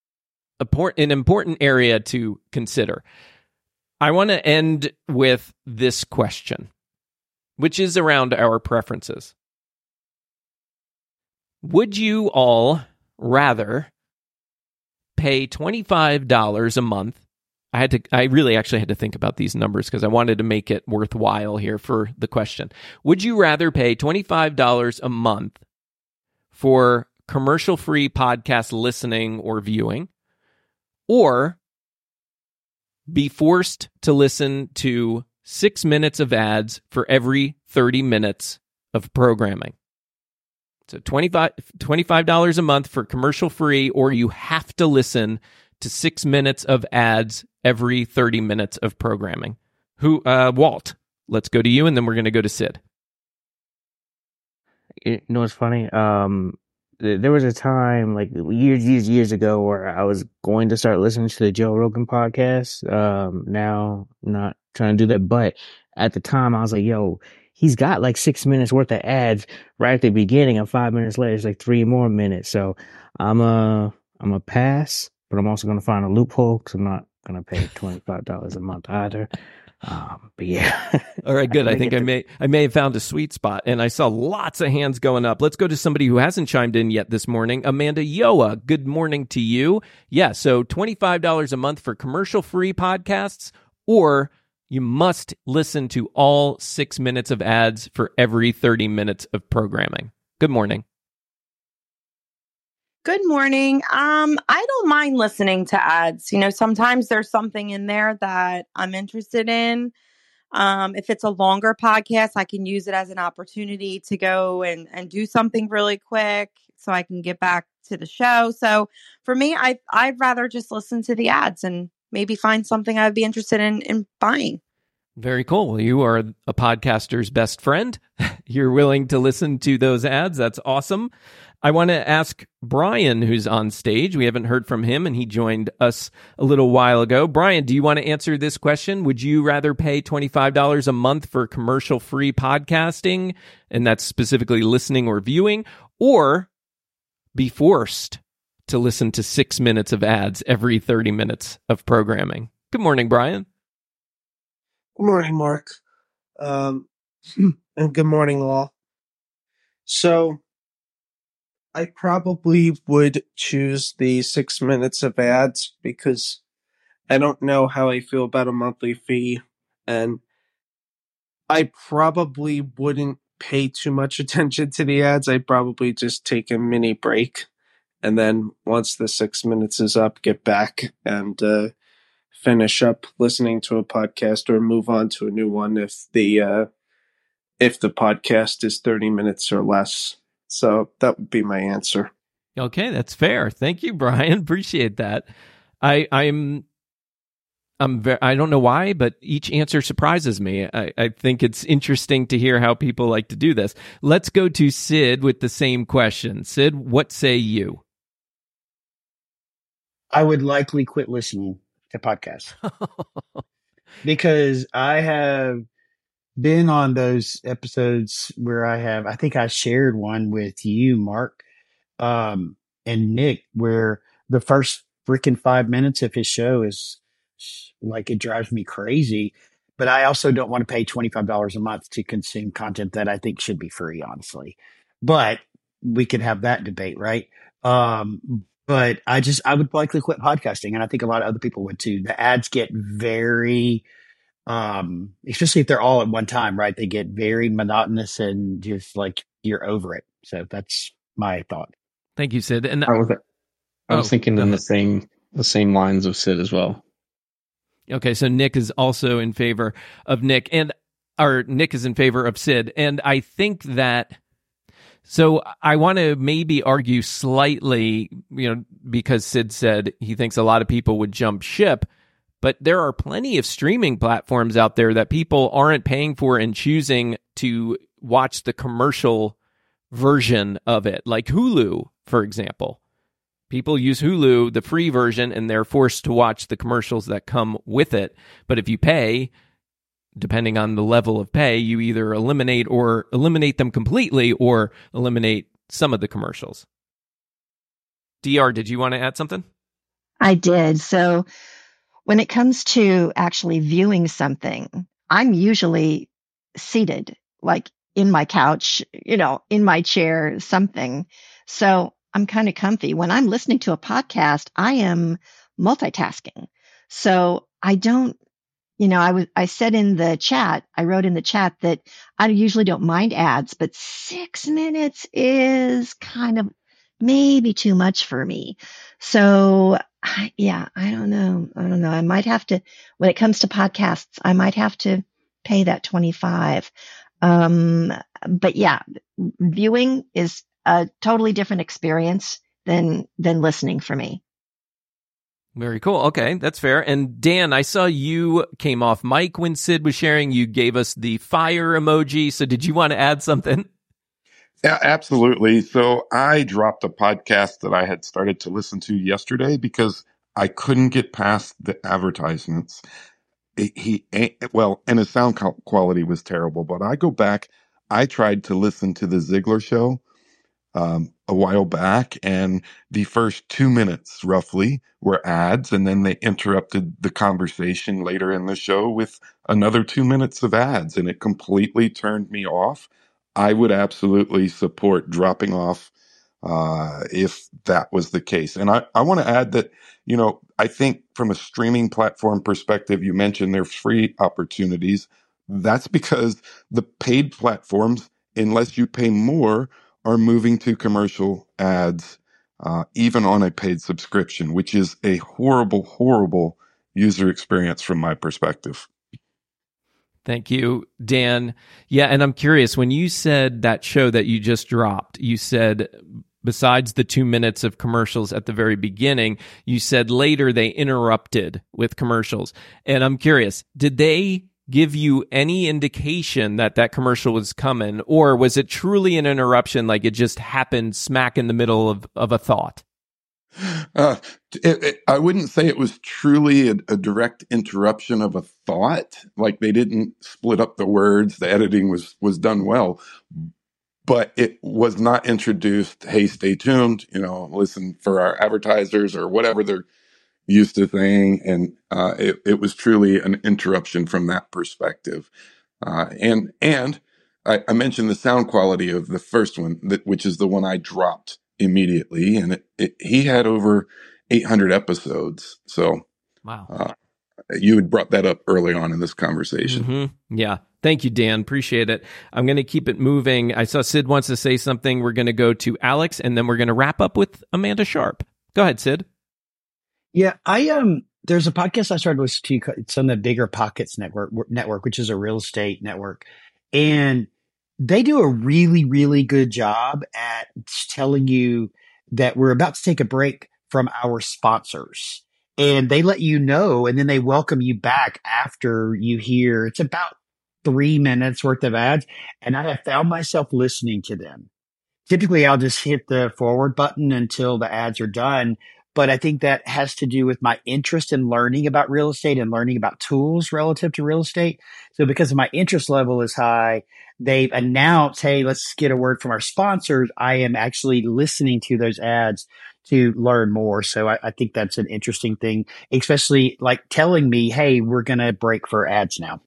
an important area to consider. I want to end with this question, which is around our preferences. Would you all rather pay twenty-five dollars a month? I had to, I really actually had to think about these numbers because I wanted to make it worthwhile here for the question. Would you rather pay twenty-five dollars a month for commercial-free podcast listening or viewing, or be forced to listen to six minutes of ads for every thirty minutes of programming? So twenty-five dollars a month for commercial-free, or you have to listen to six minutes of ads every thirty minutes of programming. Who, uh, Walt, let's go to you, and then we're going to go to Sid. You know what's funny? Um, there was a time, like years, years, years ago, where I was going to start listening to the Joe Rogan podcast. Um, now, I'm not trying to do that, but at the time, I was like, yo, he's got like six minutes worth of ads right at the beginning, and five minutes later, it's like three more minutes. So I'm a, I'm a pass, but I'm also going to find a loophole because I'm not going to pay twenty-five dollars a month either. Um, but yeah. All right, good. I, I think I may I may have found a sweet spot, and I saw lots of hands going up. Let's go to somebody who hasn't chimed in yet this morning. Amanda Yoa, good morning to you. Yeah, so twenty-five dollars a month for commercial-free podcasts, or you must listen to all six minutes of ads for every thirty minutes of programming. Good morning. Good morning. Um, I don't mind listening to ads. You know, sometimes there's something in there that I'm interested in. Um, if it's a longer podcast, I can use it as an opportunity to go and, and do something really quick. so I can get back to the show. So for me, I I'd rather just listen to the ads and maybe find something I'd be interested in in buying. Very cool. Well, you are a podcaster's best friend. You're willing to listen to those ads. That's awesome. I want to ask Brian, who's on stage. We haven't heard from him, and he joined us a little while ago. Brian, do you want to answer this question? Would you rather pay twenty-five dollars a month for commercial-free podcasting, and that's specifically listening or viewing, or be forced to listen to six minutes of ads every thirty minutes of programming? Good morning, Brian. Good morning, Mark. Um, and good morning, all. So, I probably would choose the six minutes of ads because I don't know how I feel about a monthly fee, and I probably wouldn't pay too much attention to the ads. I'd probably just take a mini break, and then once the six minutes is up, get back and uh, finish up listening to a podcast or move on to a new one if the uh, if the podcast is thirty minutes or less. So that would be my answer. Okay, that's fair. Thank you, Brian. Appreciate that. I I'm I'm very, I don't know why, but each answer surprises me. I, I think it's interesting to hear how people like to do this. Let's go to Sid with the same question. Sid, what say you? I would likely quit listening to podcasts because I have been on those episodes where I have, I think I shared one with you, Mark, um, and Nick, where the first freaking five minutes of his show is like, it drives me crazy. But I also don't want to pay twenty-five dollars a month to consume content that I think should be free, honestly. But we could have that debate, right? Um, but I just, I would likely quit podcasting. And I think a lot of other people would too. The ads get very, um, especially if they're all at one time, right? They get very monotonous and just like you're over it. So that's my thought. Thank you, Sid. And I was, I was oh, thinking in the same the same lines of Sid as well. Okay, so Nick is also in favor of Nick, and or Nick is in favor of Sid, and I think that. So I want to maybe argue slightly, you know, because Sid said he thinks a lot of people would jump ship, but there are plenty of streaming platforms out there that people aren't paying for and choosing to watch the commercial version of it, like Hulu, for example. People use Hulu, the free version, and they're forced to watch the commercials that come with it. But if you pay, depending on the level of pay, you either eliminate or eliminate them completely or eliminate some of the commercials. D R, did you want to add something? I did. So when it comes to actually viewing something, I'm usually seated, like in my couch, you know, in my chair, something. So I'm kind of comfy. When I'm listening to a podcast, I am multitasking. So I don't, you know, I was, I said in the chat, I wrote in the chat that I usually don't mind ads, but six minutes is kind of maybe too much for me. So I, yeah, I don't know. I don't know. I might have to, when it comes to podcasts, I might have to pay that twenty-five. Um, but yeah, viewing is a totally different experience than, than listening for me. Very cool. Okay, that's fair. And Dan, I saw you came off mic when Sid was sharing. You gave us the fire emoji. So did you want to add something? Yeah, absolutely. So I dropped a podcast that I had started to listen to yesterday because I couldn't get past the advertisements. He, well, and his sound quality was terrible, but I go back, I tried to listen to the Ziegler Show um, a while back, and the first two minutes roughly were ads, and then they interrupted the conversation later in the show with another two minutes of ads, and it completely turned me off. I would absolutely support dropping off uh, if that was the case. And I, I want to add that, you know, I think from a streaming platform perspective, you mentioned there's free opportunities. That's because the paid platforms, unless you pay more, are moving to commercial ads, uh, even on a paid subscription, which is a horrible, horrible user experience from my perspective. Thank you, Dan. Yeah, and I'm curious, when you said that show that you just dropped, you said besides the two minutes of commercials at the very beginning. You said later they interrupted with commercials. And I'm curious, did they give you any indication that that commercial was coming, or was it truly an interruption, like it just happened smack in the middle of, of a thought? Uh, it, it, I wouldn't say it was truly a, a direct interruption of a thought. Like they didn't split up the words. The editing was was done well, but it was not introduced. Hey, stay tuned. You know, listen for our advertisers or whatever they're used to saying. And uh, it it was truly an interruption from that perspective. Uh, and and I, I mentioned the sound quality of the first one, that, which is the one I dropped immediately, and it, it, he had over eight hundred episodes. So, wow, uh, you had brought that up early on in this conversation. Mm-hmm. Yeah, thank you, Dan. Appreciate it. I'm going to keep it moving. I saw Sid wants to say something. We're going to go to Alex, and then we're going to wrap up with Amanda Sharp. Go ahead, Sid. Yeah, I um, there's a podcast I started with. It's on the Bigger Pockets Network, network, which is a real estate network, and they do a really, really good job at telling you that we're about to take a break from our sponsors. And they let you know, and then they welcome you back after you hear it's about three minutes worth of ads. And I have found myself listening to them. Typically, I'll just hit the forward button until the ads are done. But I think that has to do with my interest in learning about real estate and learning about tools relative to real estate. So because my interest level is high, they've announced, hey, let's get a word from our sponsors. I am actually listening to those ads to learn more. So I, I think that's an interesting thing, especially like telling me, hey, we're going to break for ads now.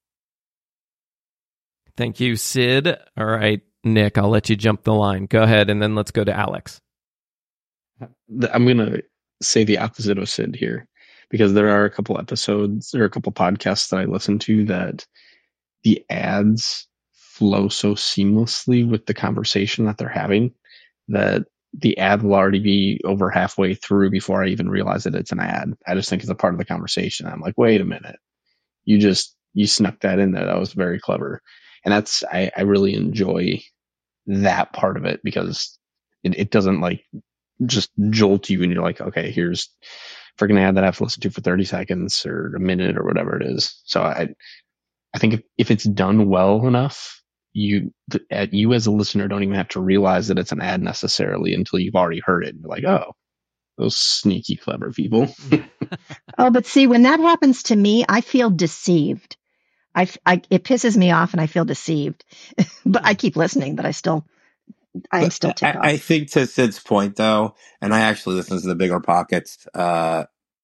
Thank you, Sid. All right, Nick, I'll let you jump the line. Go ahead, and then let's go to Alex. I'm going to say the opposite of Sid here, because there are a couple episodes or a couple podcasts that I listen to that the ads flow so seamlessly with the conversation that they're having that the ad will already be over halfway through before I even realize that it's an ad. I just think it's a part of the conversation. I'm like, wait a minute, you just, you snuck that in there. That was very clever. And that's, I, I really enjoy that part of it, because it, it doesn't like just jolt you and you're like, okay, here's freaking ad that I have to listen to for thirty seconds or a minute or whatever it is. So I, I think if, if it's done well enough, you, the, you as a listener don't even have to realize that it's an ad necessarily until you've already heard it. And you're like, oh, those sneaky, clever people. Oh, but see, when that happens to me, I feel deceived. I, I it pisses me off and I feel deceived, but I keep listening, but I still, I'm But still ticked off. I, I think to Sid's point though, and I actually listen to the Bigger Pockets, uh,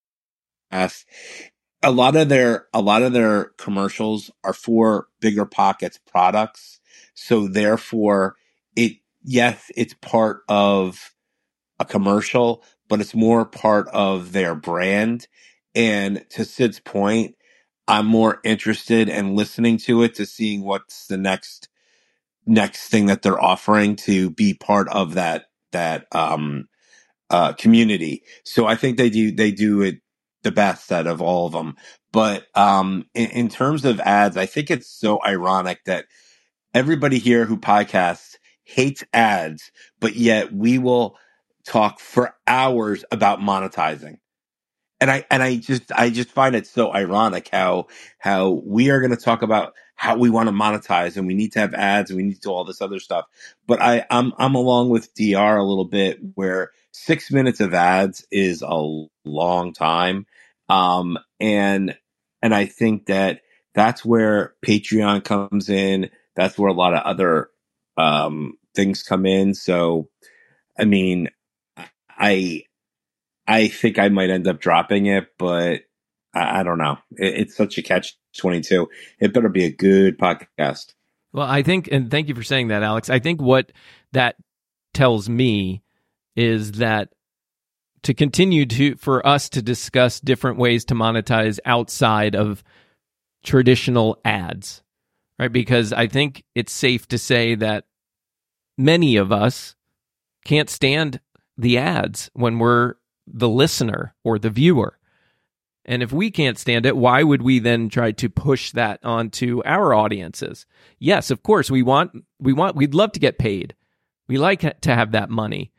F, a lot of their, a lot of their commercials are for Bigger Pockets products. So therefore it, yes, it's part of a commercial, but it's more part of their brand. And to Sid's point, I'm more interested in listening to it to seeing what's the next next thing that they're offering to be part of that that um uh community. So I think they do they do it the best out of all of them. But um in, in terms of ads, I think it's so ironic that everybody here who podcasts hates ads, but yet we will talk for hours about monetizing. And I, and I just, I just find it so ironic how, how we are going to talk about how we want to monetize and we need to have ads and we need to do all this other stuff. But I, I'm, I'm along with D R a little bit where six minutes of ads is a long time. Um, and, and I think that that's where Patreon comes in. That's where a lot of other, um, things come in. So, I mean, I, I think I might end up dropping it, but I, I don't know. It, it's such a catch twenty-two. It better be a good podcast. Well, I think, and thank you for saying that, Alex. I think what that tells me is that to continue to, for us to discuss different ways to monetize outside of traditional ads, right? Because I think it's safe to say that many of us can't stand the ads when we're the listener or the viewer. And if we can't stand it, why would we then try to push that onto our audiences? Yes, of course, we want, we want, we'd love to get paid. We like to have that money.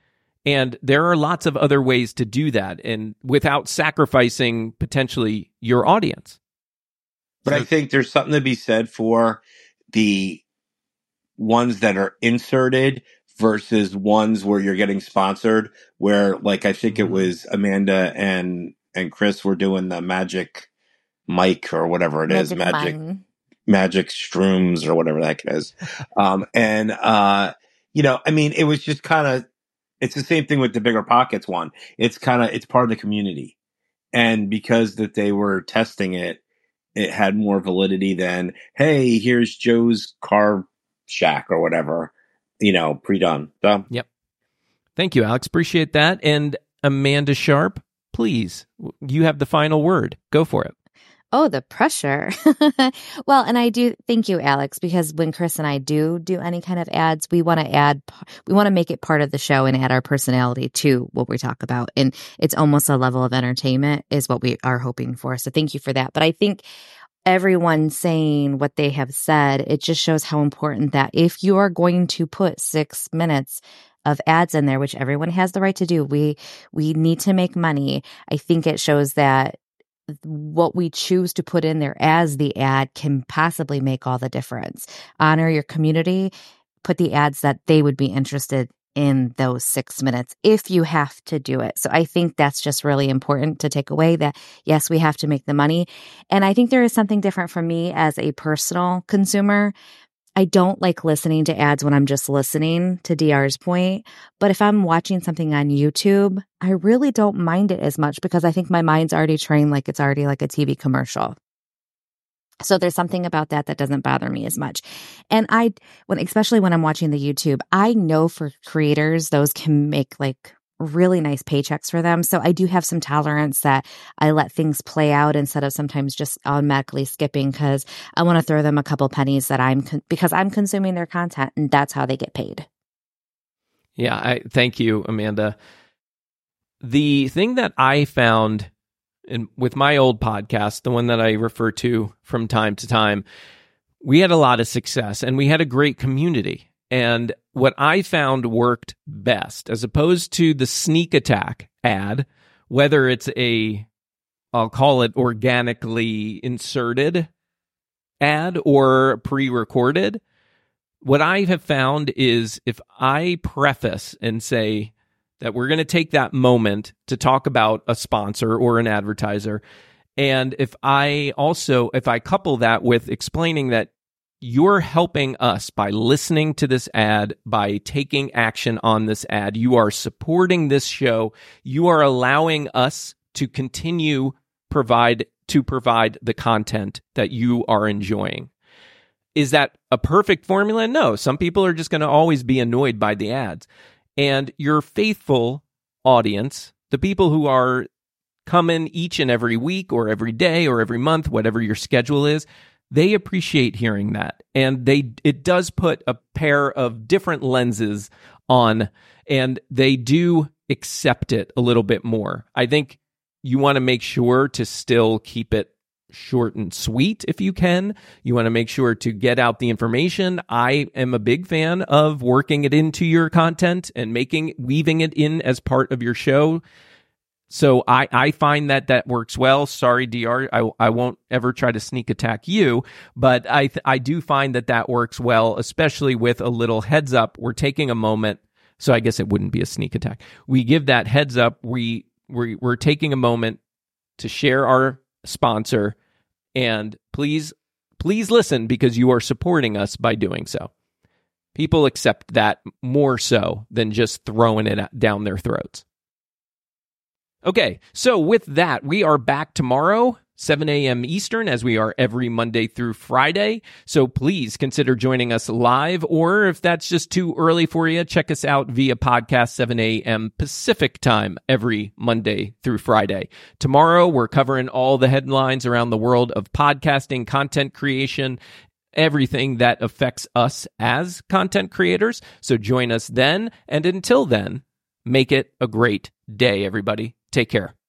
And there are lots of other ways to do that, and without sacrificing potentially your audience. But I think there's something to be said for the ones that are inserted versus ones where you're getting sponsored, where like I think it was Amanda and and Chris were doing the Magic Mike or whatever it is, Magic Magic Mine. Magic Shrooms or whatever that is. Um, and uh, you know, I mean, it was just kind of, it's the same thing with the Bigger Pockets one. It's kind of, it's part of the community, and because that they were testing it, it had more validity than, hey, here's Joe's car shack or whatever, you know, pre-done. So, yep. Thank you, Alex. Appreciate that. And Amanda Sharp, please, you have the final word. Go for it. Oh, the pressure. Well, and I do thank you, Alex, because when Chris and I do do any kind of ads, we want to add, we want to make it part of the show and add our personality to what we talk about. And it's almost a level of entertainment is what we are hoping for. So thank you for that. But I think everyone saying what they have said, it just shows how important that if you are going to put six minutes of ads in there, which everyone has the right to do, we we need to make money. I think it shows that what we choose to put in there as the ad can possibly make all the difference. Honor your community, put the ads that they would be interested in those six minutes if you have to do it. So I think that's just really important to take away that, yes, we have to make the money. And I think there is something different for me as a personal consumer. I don't like listening to ads when I'm just listening, to D R's point. But if I'm watching something on YouTube, I really don't mind it as much because I think my mind's already trained like it's already like a T V commercial. So there's something about that that doesn't bother me as much. And I, when especially when I'm watching the YouTube, I know for creators, those can make like really nice paychecks for them. So I do have some tolerance that I let things play out instead of sometimes just automatically skipping because I want to throw them a couple pennies that I'm, con- because I'm consuming their content and that's how they get paid. Yeah, I thank you, Amanda. The thing that I found in, with my old podcast, the one that I refer to from time to time, we had a lot of success and we had a great community. And what I found worked best, as opposed to the sneak attack ad, whether it's a, I'll call it organically inserted ad or pre-recorded, what I have found is if I preface and say that we're going to take that moment to talk about a sponsor or an advertiser, and if I also, if I couple that with explaining that you're helping us by listening to this ad, by taking action on this ad. You are supporting this show. You are allowing us to continue provide to provide the content that you are enjoying. Is that a perfect formula? No. Some people are just going to always be annoyed by the ads. And your faithful audience, the people who are coming each and every week or every day or every month, whatever your schedule is, they appreciate hearing that. And they it does put a pair of different lenses on, and they do accept it a little bit more. I think you want to make sure to still keep it short and sweet if you can. You want to make sure to get out the information. I am a big fan of working it into your content and making weaving it in as part of your show. So I, I find that that works well. Sorry, D R, I, I won't ever try to sneak attack you, but I th- I do find that that works well, especially with a little heads up. We're taking a moment, so I guess it wouldn't be a sneak attack. We give that heads up. We we we're taking a moment to share our sponsor, and please please listen because you are supporting us by doing so. People accept that more so than just throwing it down their throats. Okay, so with that, we are back tomorrow, seven a.m. Eastern, as we are every Monday through Friday. So please consider joining us live, or if that's just too early for you, check us out via podcast, seven a.m. Pacific time, every Monday through Friday. Tomorrow, we're covering all the headlines around the world of podcasting, content creation, everything that affects us as content creators. So join us then, and until then, make it a great day, everybody. Take care.